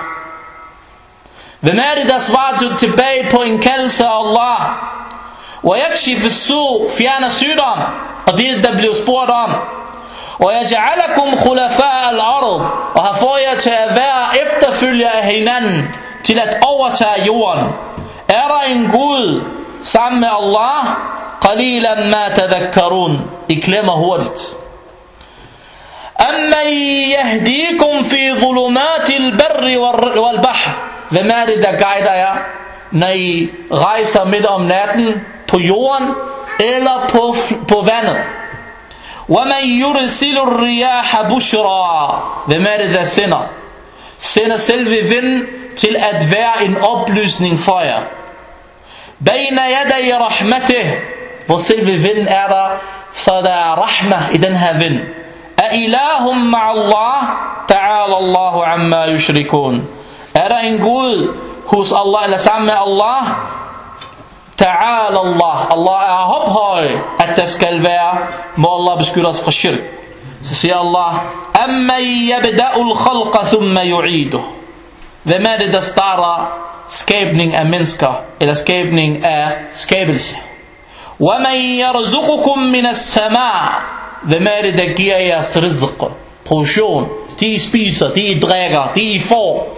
Hvem er det, der svarer tilbage på en kaldelse af Allah? وَيَكْشِفُ السُّوءَ, fjerner sygdom, og det der blev spurgt om. وَيَجْعَلَكُمْ خُلَفَاءَ الْأَرْضِ, og har fået jer til at være efterfølger af hinanden, til at overtage jorden. Er der en Gud sammen med Allah? قَلِيلًا مَا تَذَكَّرُونَ. I glemmer hurtigt. أَمَّنْ يَهْدِيكُمْ فِي ظُلُمَاتِ الْبَرِّ وَالْبَحْرِ. Hvem er det, der guider jer, når I rejser midt om natten på jorden eller på vandet? وَمَنْ يُرْسِلُ الرِّيَاحَ بُشْرًا. Hvem er det, der sender selve vinden til at være en oplysning for jer? بَيْنَ يَدَيْ رَحْمَتِهِ. Hvor selve vinden er der, så der er rahmah i den her vind. أَإِلَهٌ مَعَ اللَّهِ تَعَالَى اللَّهُ عَمَّا يُشْرِكُونَ. Er der en Gud hos Allah eller sammen med Allah? Ta'ala Allah. Allah er ophøj, at der skal være, må Allah beskytte os fra shirk. Så siger Allah: Amman yabda'ul khalqa thumma yu'iduh. Hvem er det, der starter skabning af mennesker, eller skabning af skabelse? وَمَنْ يَرْزُقُكُمْ مِنَ السَّمَاءِ. Hvem er det, der giver jeres rizq, portion? De I spiser, de I drikker, de I får.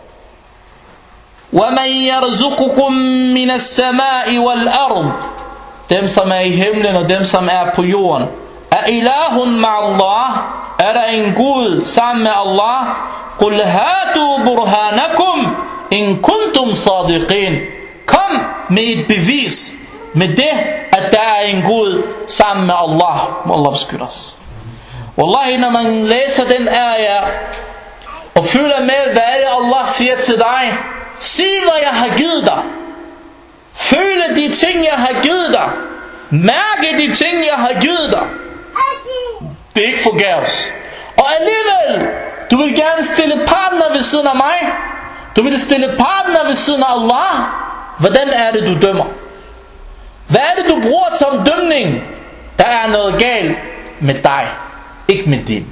وَمَنْ يَرْزُقُكُمْ مِنَ السَّمَاءِ وَالْأَرْضِ. Dem som er i himlen og dem som er på jorden. أَإِلَهٌ مَعَ اللَّهِ. Er der en Gud sammen med Allah? قُلْ هَاتُوا بُرْهَانَكُمْ إِن كُنْتُمْ صَادِقِينَ. Kom med et bevis med det, at der er en Gud sammen med Allah. Må Allah beskytte os. Wallahi, når man læser den ayah og føler med, hvad er det Allah siger til dig, sig hvad jeg har givet dig, føle de ting jeg har givet dig, mærke de ting jeg har givet dig, det er ikke forgæves. Og alligevel, du vil gerne stille partner ved siden af mig, du vil stille partner ved siden af Allah. Hvordan er det du dømmer? Hvad er det du bruger som dømning? Der er noget galt med dig, ikke med din.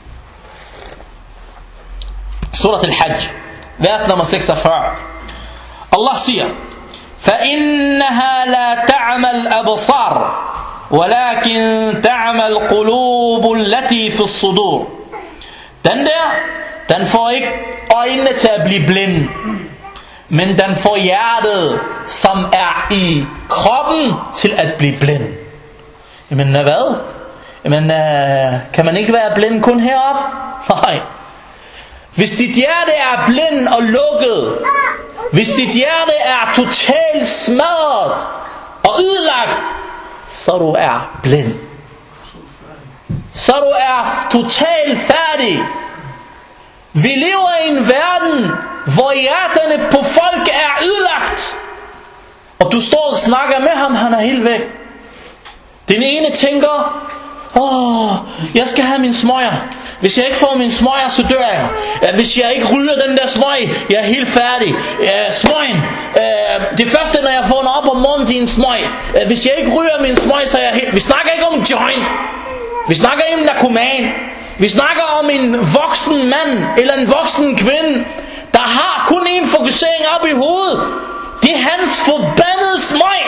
Surat al-Hajj, vers nummer 46. Allah siger: فَإِنَّهَا لَا تَعْمَى الْأَبْصَارِ وَلَكِنْ تَعْمَى الْقُلُوبُ الَّتِي فِي الصُّدُورِ. Den der, den får ikke øjnene til at blive blinde, men den får hjertet, som er i kroppen, til at blive blind. Jamen hvad? Jamen, kan man ikke være blind kun heroppe? Nej. Hvis dit hjerte er blind og lukket, hvis dit hjerte er totalt smadret og ødelagt, så du er blind. Så du er totalt færdig. Vi lever i en verden, hvor hjerterne på folk er ødelagt, og du står og snakker med ham, han er helt væk. Den ene tænker: jeg skal have min smøger, Hvis jeg ikke får mine smøger, så dør jeg. Hvis jeg ikke ryger den der smøg, jeg er helt færdig. Smøgen, det første, når jeg vågner op om morgenen, det er en smøg. Hvis jeg ikke ryger min smøg, så er jeg helt... Vi snakker ikke om joint. Vi snakker ikke om narkoman. Vi snakker om en voksen mand, eller en voksen kvinde, der har kun en fokusering op i hovedet. Det er hans forbandede smøg.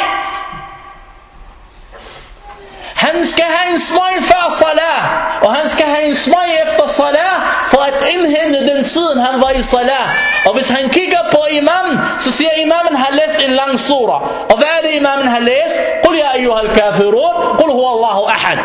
Han skal have en smøg før salat, og han skal have en smøg efter salat, for at indhente den siden han var i salat. Og hvis han kigger på imamen, så siger imamen har læst en lang surah. Og hvad er det imamen har læst? Qul ya ayyuhal kafirun, qul huwa Allahu ahad.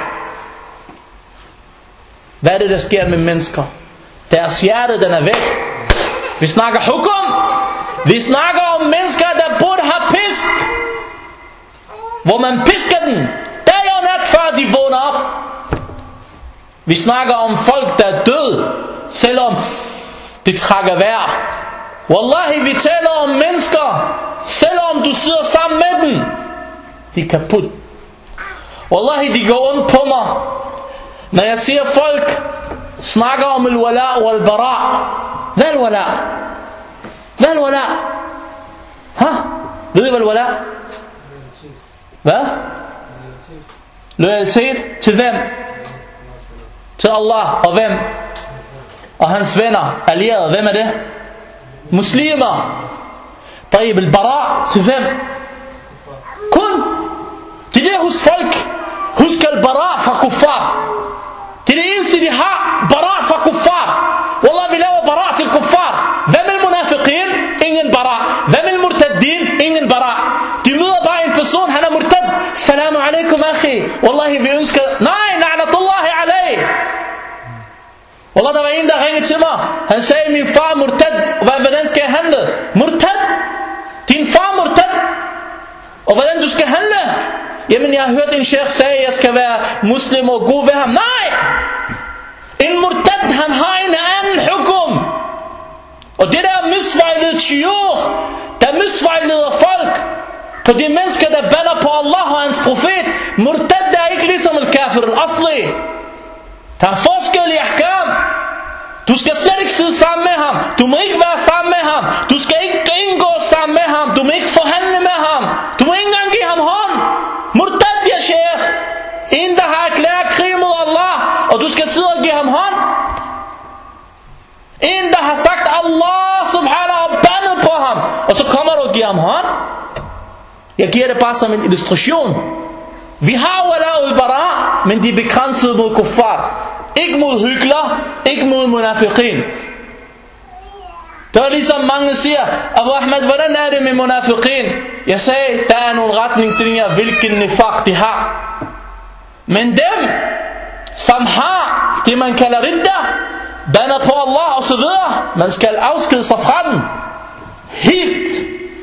Hvad er det der sker med mennesker? Deres hjerte, den er væk. Vi snakker hukum. Vi snakker om mennesker, der burde have pisk, hvor man pisker den dag og nat, før de vågner op. Vi snakker om folk, der er døde, selvom de trækker vejr. Wallahi, vi taler om mennesker, selvom du sidder sammen med dem, de er kaput. Wallahi, de går ondt på mig, når jeg siger folk snakker om al-wala wal-bara. Hvad er al-wala? Hvad er al-wala? Ved I hvad al-wala? Hvad? Loyalitet til hvem? Til Allah. Og hvem? Og hans venner, allierede. Hvem er det? Muslimer. طيب al-bara til hvem? Kun. Det er det hos folk. Husk al-bara fra kuffar. Det er det eneste de har. Bara fra kuffar. Wallah, vi laver bara til kuffar. Hvem er munafiqin? Ingen bara. Hvem er murtaddin? Ingen bara. De møder bare en person, han er murtad. Salamu alaikum akhi. Wallahi, vi ønsker... Nej, na'natullahi alayh. Wallah, der var en, der ringede til mig. Han sagde, min far er murtad. Og hvordan skal jeg handle? Murtad? Din far er murtad? Og hvordan du skal handle? Jamen, jeg har hørt en sheikh sige, at jeg skal være muslim og god ved ham. Nej! En murtad, han har en anden hukum. Og det der misvejlede shiur, der misvejleder folk på de mennesker, der bander på Allah og hans profet. Murtad er ikke ligesom al-kafir al-asli. Der er forskel i ahkam. Du skal slet ikke sidde sammen med ham. Du må ikke være sammen med ham. Du skal ikke indgå sammen med ham. Du må ikke forhandle med ham. Du må ikke engang give ham hånd. Murtad, ja sheikh. En, der har erklæret krig mod Allah, og du skal sidde og give ham hånd. En, der har sagt Allah subhanahu og bandet på ham, og så kommer du og giver ham hånd. Jeg giver det bare som en illustration. Vi har wala al-bara, men de er begrænset mod kuffar. Ikke mod hykler, ikke mod munafiqin. Det er ligesom mange siger, Abu Ahmed, hvordan er det med munafiqin? Jeg sagde, der er nogle retningslinjer, hvilken nifaq de har. Men dem, som har det man kalder ridda, bander på Allah og så videre, man skal afskede sig fra den. Helt.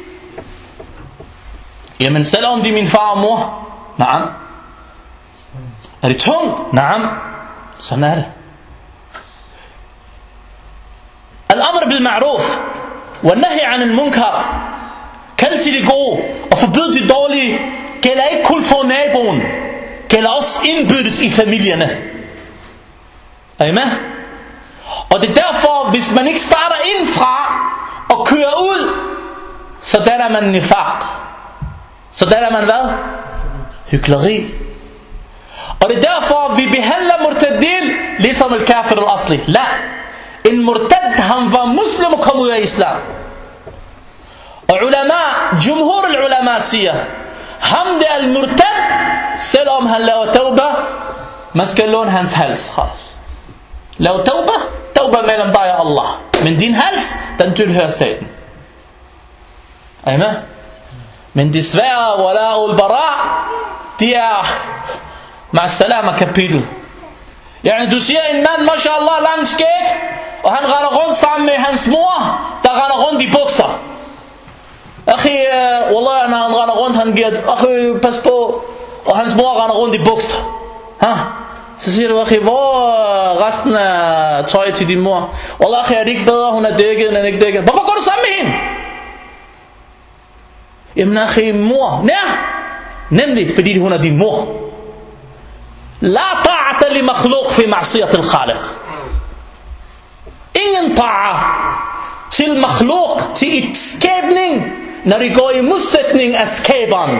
Jamen selvom de er min far og mor, naam. Er det tungt? Naam. Sådan er det. Al-amr bil ma'ruf wa nahi 'anil munkar. Kald til det gode og forbyd det dårlige gælder ikke kun for naboen, gælder også indbyrdes i familierne. Er I med? Og det er derfor, hvis man ikke starter indfra og kører ud, så danner man nifaq. Så danner man hvad? Hykleri. Og det er derfor, vi behandler murtaddin ligesom al-kafir al-asli. La. En murtad, han var muslim og kom ud af islam. Og ulama, jumhur al-ulama siger, ham der al-murtad, selvom han laver tauba, man skal låne hans hals. Lav tauba mellem dig og Allah. Men din hals, den tilhører staten. Er I med? Men desværre, wala al-bara, de er ma'as-salama kapitel. Yani du siger en mand, mashallah, lang skæg, og han render rundt sammen med hans mor, der render rundt i bukser. Akhi, wallah, når han render rundt, han giver, akhi, pas på, og hans mor render rundt i bukser. Så siger du, akhi, hvor resten af tøj til din mor? Wallah, akhi, er det ikke bedre, hun er dækket, end ikke dækket? Hvorfor går du sammen med hende? Jamen, akhi, mor. Nej, nemlig fordi hun er din mor. La ta'ata li makhluq fi ma'siyat al-khaliq. ingen ta'a til makhluk, til et skabning, når de går i modsætning af skaberen.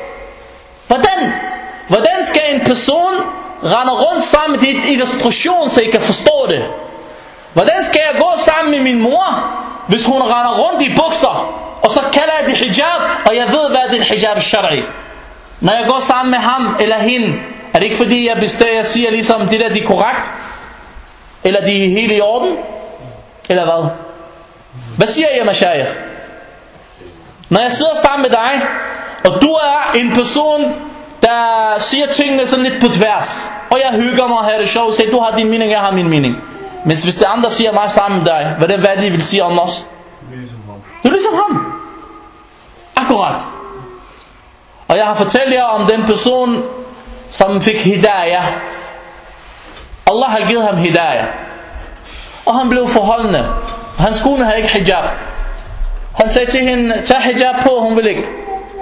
Hvordan skal en person rende rundt sammen med dit illustration, så I kan forstå det? Hvordan skal jeg gå sammen med min mor, hvis hun render rundt i bukser, og så kalder jeg det hijab, og jeg ved, hvad det er hijab shari? Når jeg går sammen med ham eller hende, er det ikke fordi, jeg siger ligesom, det der de er korrekt? Eller de er helt i orden? Eller hvad? Hvad siger jeg, mashayikh? Når jeg sidder sammen med dig, og du er en person, der siger tingene sådan lidt på tværs, og jeg hygger mig og har det sjovt, så du har din mening, jeg har min mening. Men hvis det andre siger mig sammen med dig, hvad er det, I vil sige om os? Du er ligesom ham. Akkurat. Og jeg har fortalt jer om den person, som fik hidayah. Allah har givet ham hidayah. Og han blev forholdende. Hans kone havde ikke hijab. Han sagde til hende, tag hijab på, hun vil ikke.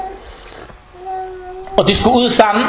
Og de skulle ud sammen.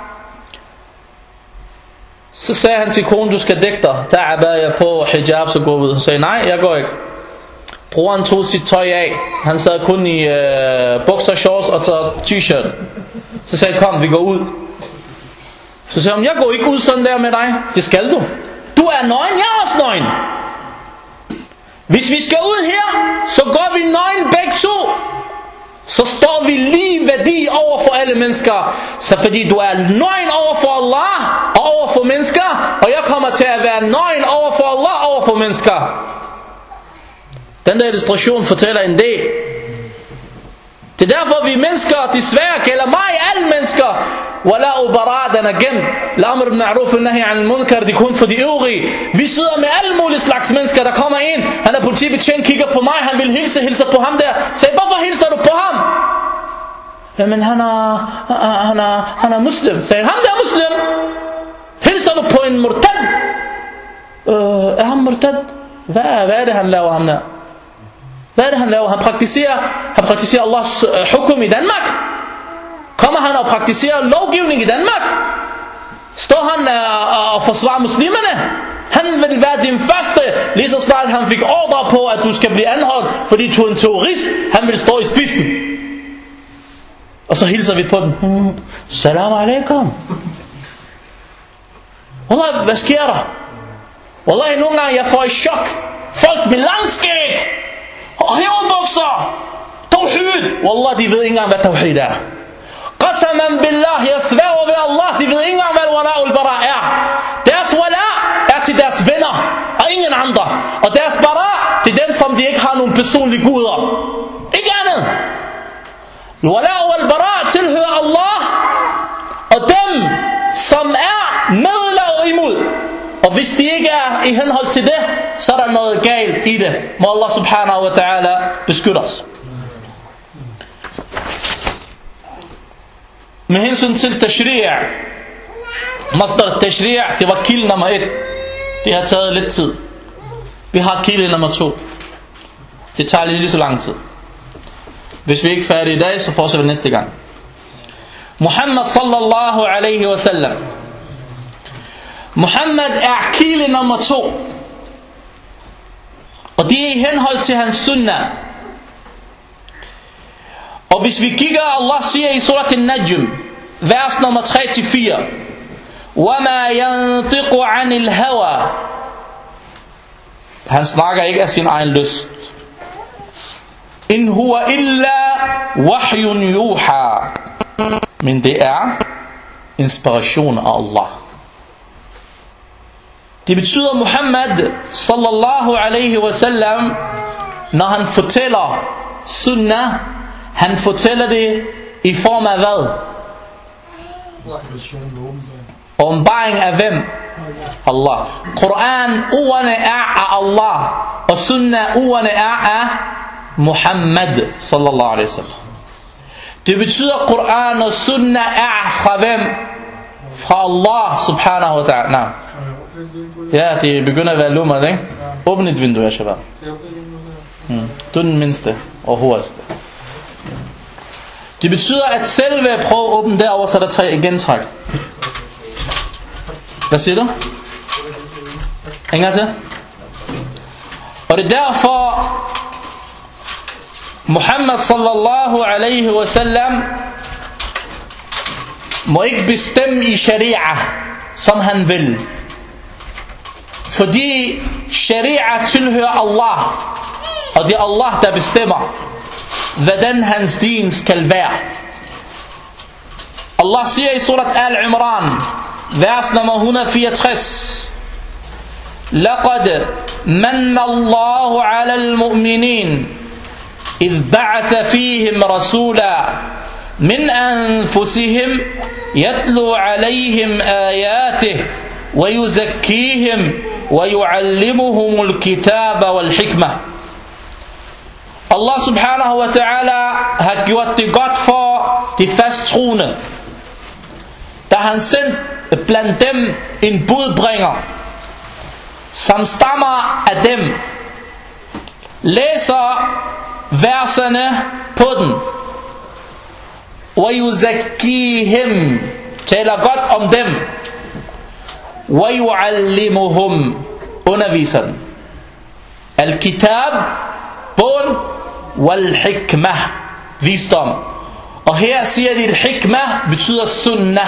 Så sagde han til konen, du skal dække dig. Tag abaya på, hijab, så gå ud. Hun sagde, nej, jeg går ikke. Broren tog sit tøj af. Han sad kun i bukser, shorts og så t-shirt. Så sagde kom, vi går ud. Så sagde hun, jeg går ikke ud sådan der med dig. Det skal du. Du er nøgen, jeg er også nøgen. Hvis vi skal ud her, så går vi nøgen begge to. Så står vi lige værdi over for alle mennesker. Så fordi du er nøgen over for Allah og over for mennesker, og jeg kommer til at være nøgen over for Allah og over for mennesker. Den der illustration fortæller en del. Det er derfor vi mennesker, desværre gælder mig, alle mennesker, wala ubara, den er gemt. L'amr bil ma'ruf, nahi anil munkar, det er kun for de øvrige. Vi sidder med alle mulige slags mennesker, der kommer ind. Han er politibetjent, kigger på mig, han vil hilser på ham der. Sagde, hvorfor hilser du på ham? Jamen han er muslim. Sagde, ham der er muslim. Hilser du på en murtad? Er han murtad? Hvad er det han laver ham der? Hvad er det han laver? Han praktiserer Allahs hukum i Danmark. Kommer han og praktiserer lovgivning i Danmark? Står han og forsvarer muslimerne? Han vil være din første, lige så snart han fik ordre på, at du skal blive anholdt, fordi du er en terrorist. Han vil stå i spidsen. Og så hilser vi på dem. Salam alaikum. Wallah, hvad sker der? Wallah, nogle gange jeg får et chok. Folk med langskæg og hæverbukser. Tawhid. Wallah, de ved ikke engang, hvad tawhid er. Qasaman billah, jeg sværger ved Allah, de ved ikke engang, hvad wala ul bara er. Deres wala er til deres venner og ingen andre. Og deres bara til dem, som de ikke har nogen personlige guder. Ikke andet. Wala ul bara tilhører Allah og dem, som er med eller imod. Og hvis de ikke er i henhold til det, så er der noget galt i det. Må Allah subhanahu wa ta'ala beskytte os. Med hensyn til tashri', masdar tashri', det var kilde nummer 1. Det har taget lidt tid. Vi har kilde nummer 2. Det tager lige så lang tid. Hvis vi ikke er færdige i dag, så fortsætter vi næste gang. Muhammad sallallahu alaihi wa sallam. Muhammad er kilde nummer 2. Og det er i henhold til hans sunnah. Og hvis vi kigger, Allah siger i surat al-Najm, vers nummer 3-4, وَمَا يَنْطِقُ عَنِ الْهَوَى. Han snakker ikke af sin egen lyst. إِنْ هُوَ إِلَّا وَحْيٌ يُوحَى. Men det er inspiration af Allah. Det betyder Muhammad sallallahu alaihi wa sallam, når han fortæller sunnah, han fortæller det i form af hvad? Åbenbaring af hvem? Allah. Koran, ordene er af Allah, og sunnah, ordene er af Muhammad sallallahu alaihi wa sallam. Det betyder Koran og sunnah er fra hvem? Fra Allah subhanahu wa ta'ala. Ja, det begynder at være lummert, ikke? Åbn et vindue, jeg shabab. Du er den mindste og hurtigste. Det betyder, at selve prøv at åbne derovre, så der 3 gentræk. Hvad siger du? En gang til. Og det er derfor Muhammad sallallahu alaihi wasallam må ikke bestemme i sharia som han vil, fordi sharia tilhører Allah, og det er Allah der bestemmer hvordan hans din skal være. Allah siger i surat Al-Imran vers nummer 164: لقد من الله على المؤمنين إذ بعث فيهم رسولا من أنفسهم يتلو عليهم آياته ويزكيهم ويعلمهم الكتاب والحكمة. Allah subhanahu wa ta'ala har gjort det godt for de fasttroende, da han sendt blandt dem en budbringer, som stammer af dem, læser verserne på den, وَيُزَكِّيهِمْ, taler godt om dem, وَيُعَلِّمُهُمْ, underviser dem, al-kitab, bogen, wal-hikmah, visdom. Og her siger de, al-hikmah betyder sunnah.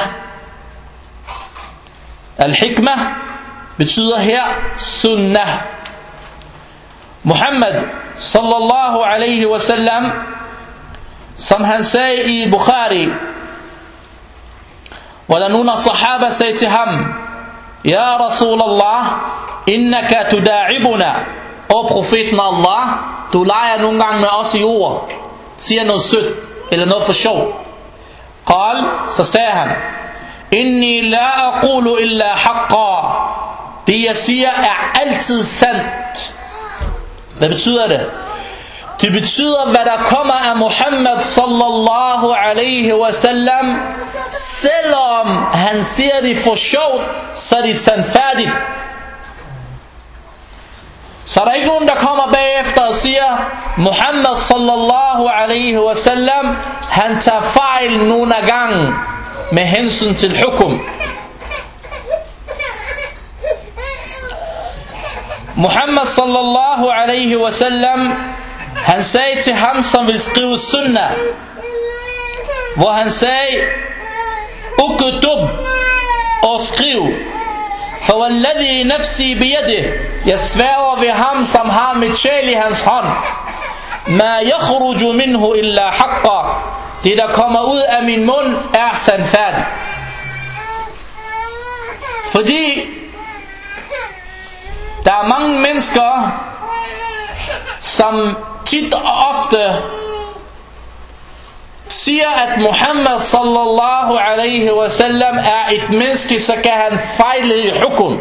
Al-hikmah betyder her sunnah. Muhammad sallallahu alaihi wasallam, som han sagde i Bukhari, hvor der nogle sahaba sagde til ham: Ja Rasulallah, innaka tuda'ibuna, og profeten Allah, du leger nogle gange med os i ord, siger noget sødt eller noget for sjov. Qal, så sagde han: Inni la aqulu illa haqqa, det jeg siger er altid sandt. Hvad betyder det? Det betyder, hvad der kommer af Muhammad sallallahu alaihi wasallam, selvom han siger det for sjovt, så er det sandfærdigt. Så er der ikke nogen, der kommer bagefter og siger, Muhammad sallallahu alaihi wasallam, han tager fejl nogle gange med hensyn til hukum. Muhammad sallallahu alaihi wasallam, han sagde til ham, som vil skrive sunnah, hvor han sagde: Uktub, og skriv, for walladhi nafsi biyadih, jeg sværger ved ham, som har mit sjæl i hans hånd, ma yakhruju minhu illa haqqa, det der kommer ud af min mund er sandfærdigt. Fordi der er mange mennesker, som tit og ofte siger, at Muhammad sallallahu alaihi wasallam er et menneske, så kan han fejle i hukum.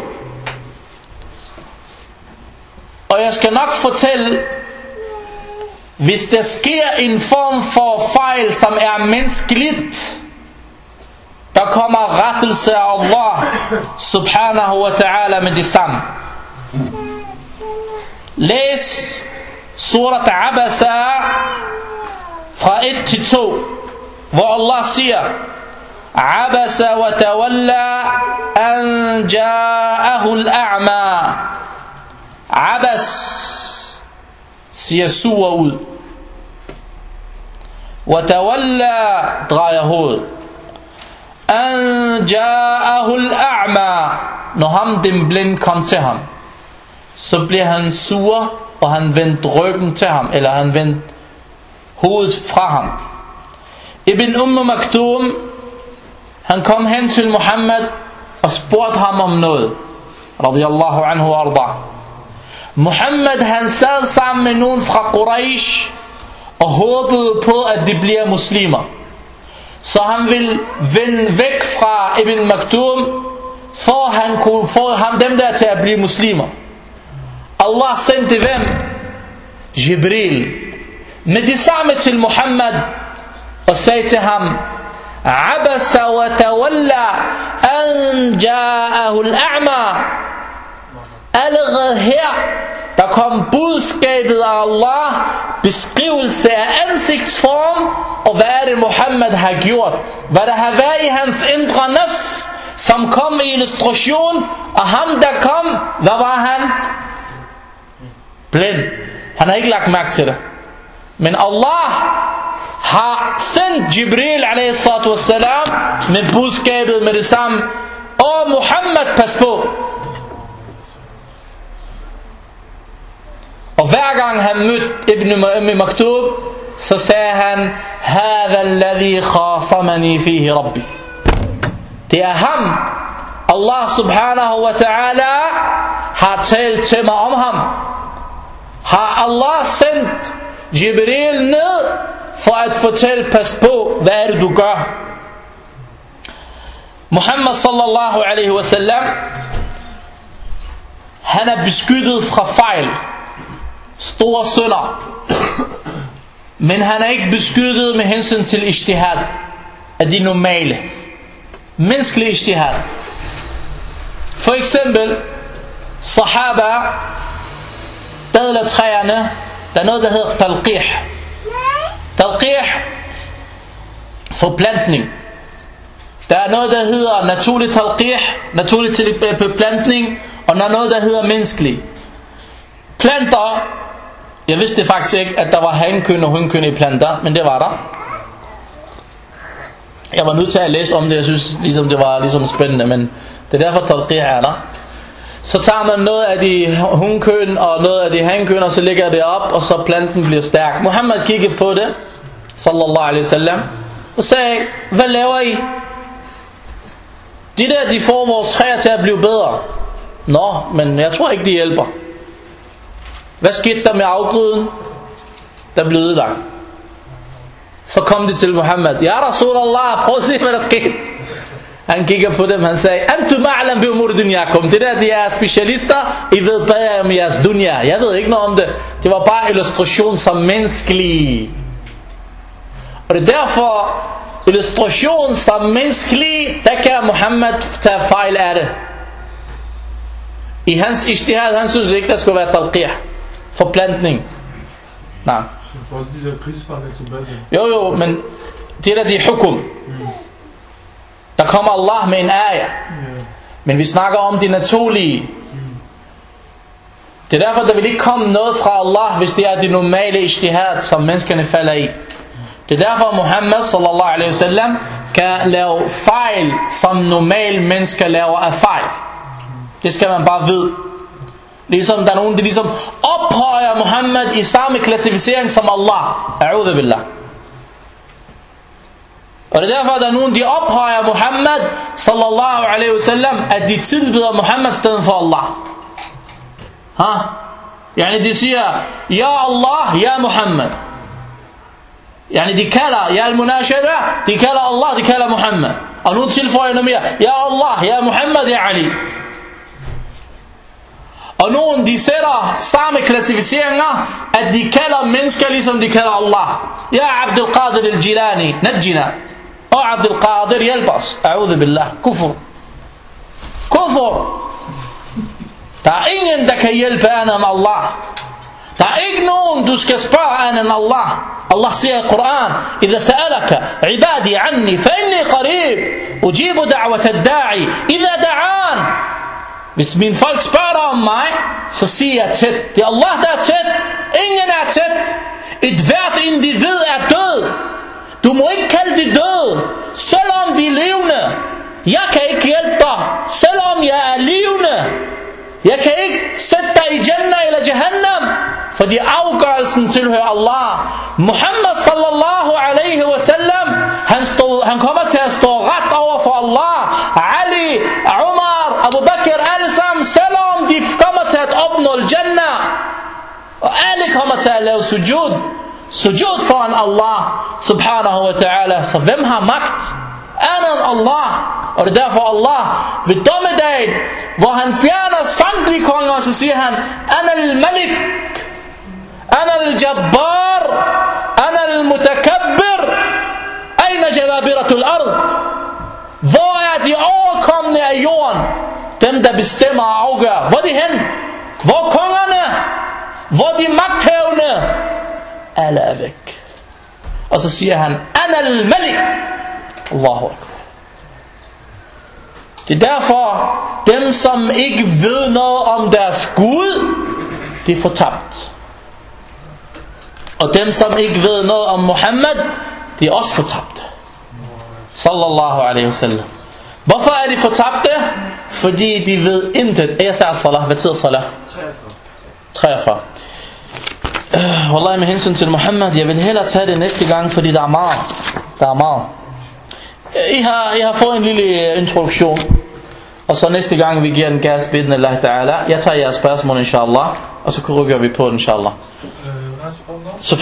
Og jeg skal nok fortælle, hvis der sker en form for fejl, som er menneskeligt, der kommer rettelse af Allah subhanahu wa ta'ala med det samme. Læs surat Abasa fra 1 til 2, hvor Allah siger: Abasa wa tawalla an ja'ahu al-a'ma. Abas siger sur ud, wa tawalla drejer hovedet, an ja'ahu al-a'ma, når ham den blind kom til ham, så bliver han sur, og han vendte ryggen til ham, eller han vendte hovedet fra ham. Ibn Maktum, han kom hen til Muhammad og spurgte ham om noget, radiyallahu anhu wa arda. Muhammad, han sad sammen med nogen fra Quraysh og håbede på, at de bliver muslimer, så han ville vende væk fra Ibn Maktum, for han kunne få ham dem der til at blive muslimer. Allah sendte hvem? Jibril med det samme til Muhammad og sagde til ham: Abasa wa tawalla an ja'ahu al-a'ma. Allerede her, der kom budskabet af Allah, beskrivelse af ansigtsform, og hvad er det Muhammad har gjort, hvad der har været i hans indre nafs, som kom i illustration, og ham der kom, hvad var han? blind. Han har ikke lagt mærke til det. Men Allah har sendt Jibril a.s. med budskabet med det samme. Åh Muhammad, pas på. Og hver gang han mødte Ibn Maktub, så sagde han: Hada alladhi khasamani fihi rabbi. Det er ham, Allah subhanahu wa ta'ala har talt til mig om ham. Har Allah sendt Jibril ned for at fortælle: pas på, hvad er det du gør? Muhammad sallallahu alaihi wasallam, han er beskyttet fra fejl, store synder, men han er ikke beskyttet med hensyn til ijtihad af de normale menneskelige ijtihad. For eksempel sahaba dadlertræerne, der er noget der hedder talqih, forplantning. Der er noget der hedder naturlig talqih, naturlig beplantning, og der er noget der hedder menneskelig. Planter, jeg vidste faktisk ikke at der var hankøn og hunkøn i planter, men det var der. Jeg var nødt til at læse om det. Jeg synes ligesom det var spændende, men det er derfor talqih er der. Så tager man noget af de hunkøn og noget af de hankøn, og så lægger det op, og så planten bliver stærk. Muhammad kiggede på det, sallallahu alaihi wasallam, og sagde: hvad laver I? De får vores træer til at blive bedre. Nå, men jeg tror ikke de hjælper. Hvad skete der med afgrøden? Der blev ødelagt. Så kom de til Muhammad: Ja Rasulallah, prøv at se hvad der skete. Han kigger på dem, han sagde: Antum a'lam bi umur dunyakum. Det der, de er specialister, I ved bare om jeres dunya. Jeg ved ikke noget om det. Det var bare illustration som menneskelig. Og det er derfor illustration som menneskelig, der kan Muhammad tage fejl af det. I hans ijtihad, han synes ikke der skulle være talqih, forplantning. Nej. Så også de der krigsfanger tilbage. Jo, men det der, de hukum. Der kommer Allah med en ayah. Men vi snakker om de naturlige. Det er derfor der vil ikke komme noget fra Allah, hvis det er de normale ijtihad, som menneskerne falder i. Det er derfor Muhammad sallallahu alaihi wasallam kan lave fejl, som normale mennesker laver af fejl. Det skal man bare vide. Ligesom der er nogen, der ligesom ophøjer Muhammad i samme klassificering som Allah. A'udhu billah. Og det er derfor der er nogen, de ophøjer Muhammad sallallahu alaihi wasallam, at de tilbyder Muhammad stedet for Allah. Yani de siger: Ja Allah, ja Muhammad. Yani de kalder, ja al-munashada, de kalder Allah, de kalder Muhammad. Og nu tilføjer noget mere: Ja Allah, ja Muhammad, ja Ali. Og nogen de sætter samme klassificeringer, at de kalder mennesker ligesom de kalder Allah. Ja Abdul Qadir al-Jilani, najjina. Og Abdul Qadir, hjælp os. A'udhu billah. Kufur. Der er ingen der kan hjælpe andet end Allah. Der er ikke nogen du skal spørge andet end Allah. Allah siger i Koran: Idha sa'alaka ibadi anni fa inni qarib ujibu da'wat ad-da'i idha da'an. Hvis mine folk spørger dig om mig, så siger jeg tæt. Det er Allah der er tæt. Ingen er tæt. Et hvert individ er død. Du må ikke kalde de døde, selvom de er levende. Jeg kan ikke hjælpe dig, selvom jeg er levende. Jeg kan ikke sætte dig i Jannah eller Jahannam, fordi afgørelsen tilhører Allah. Muhammad sallallahu alaihi wasallam, han kommer til at stå ret over for Allah. Ali, Umar, Abu Bakr, alle sammen, selvom de kommer til at opnå Jannah. Og alle kommer til at lave sujud foran Allah subhanahu wa ta'ala. Så hvem har magt? Andet Allah. Og det er derfor Allah ved dommedagen, hvor han fjerner samtlige konger, så siger han: Ana al-Malik, Ana al-Jabbar, Ana al-Mutakabbir, Aina jababiratul ard. Hvor er de overkommende af jorden? Dem der bestemmer og afgør. Hvor er de hen? Hvor er kongerne? Hvor er de magthævende? Alle er væk. Og så siger han: Ana al-Malik. Allahu akbar. Det er derfor dem som ikke ved noget om deres Gud, de er fortabt. Og dem som ikke ved noget om Muhammad, de er også fortabte. Sallallahu alaihi wasallam. Hvorfor er de fortabte? Fordi de ved intet. Jeg sagde salah. Hvad tid salah? 43. Wallahi, med hensyn til Muhammad, jeg vil hellere tage det næste gang, fordi der er meget. I har fået en lille introduktion. Og så næste gang vi giver den gas, bidden Allah ta'ala. Jeg tager jeres spørgsmål, inshallah. Og så rykker vi på, inshallah. Så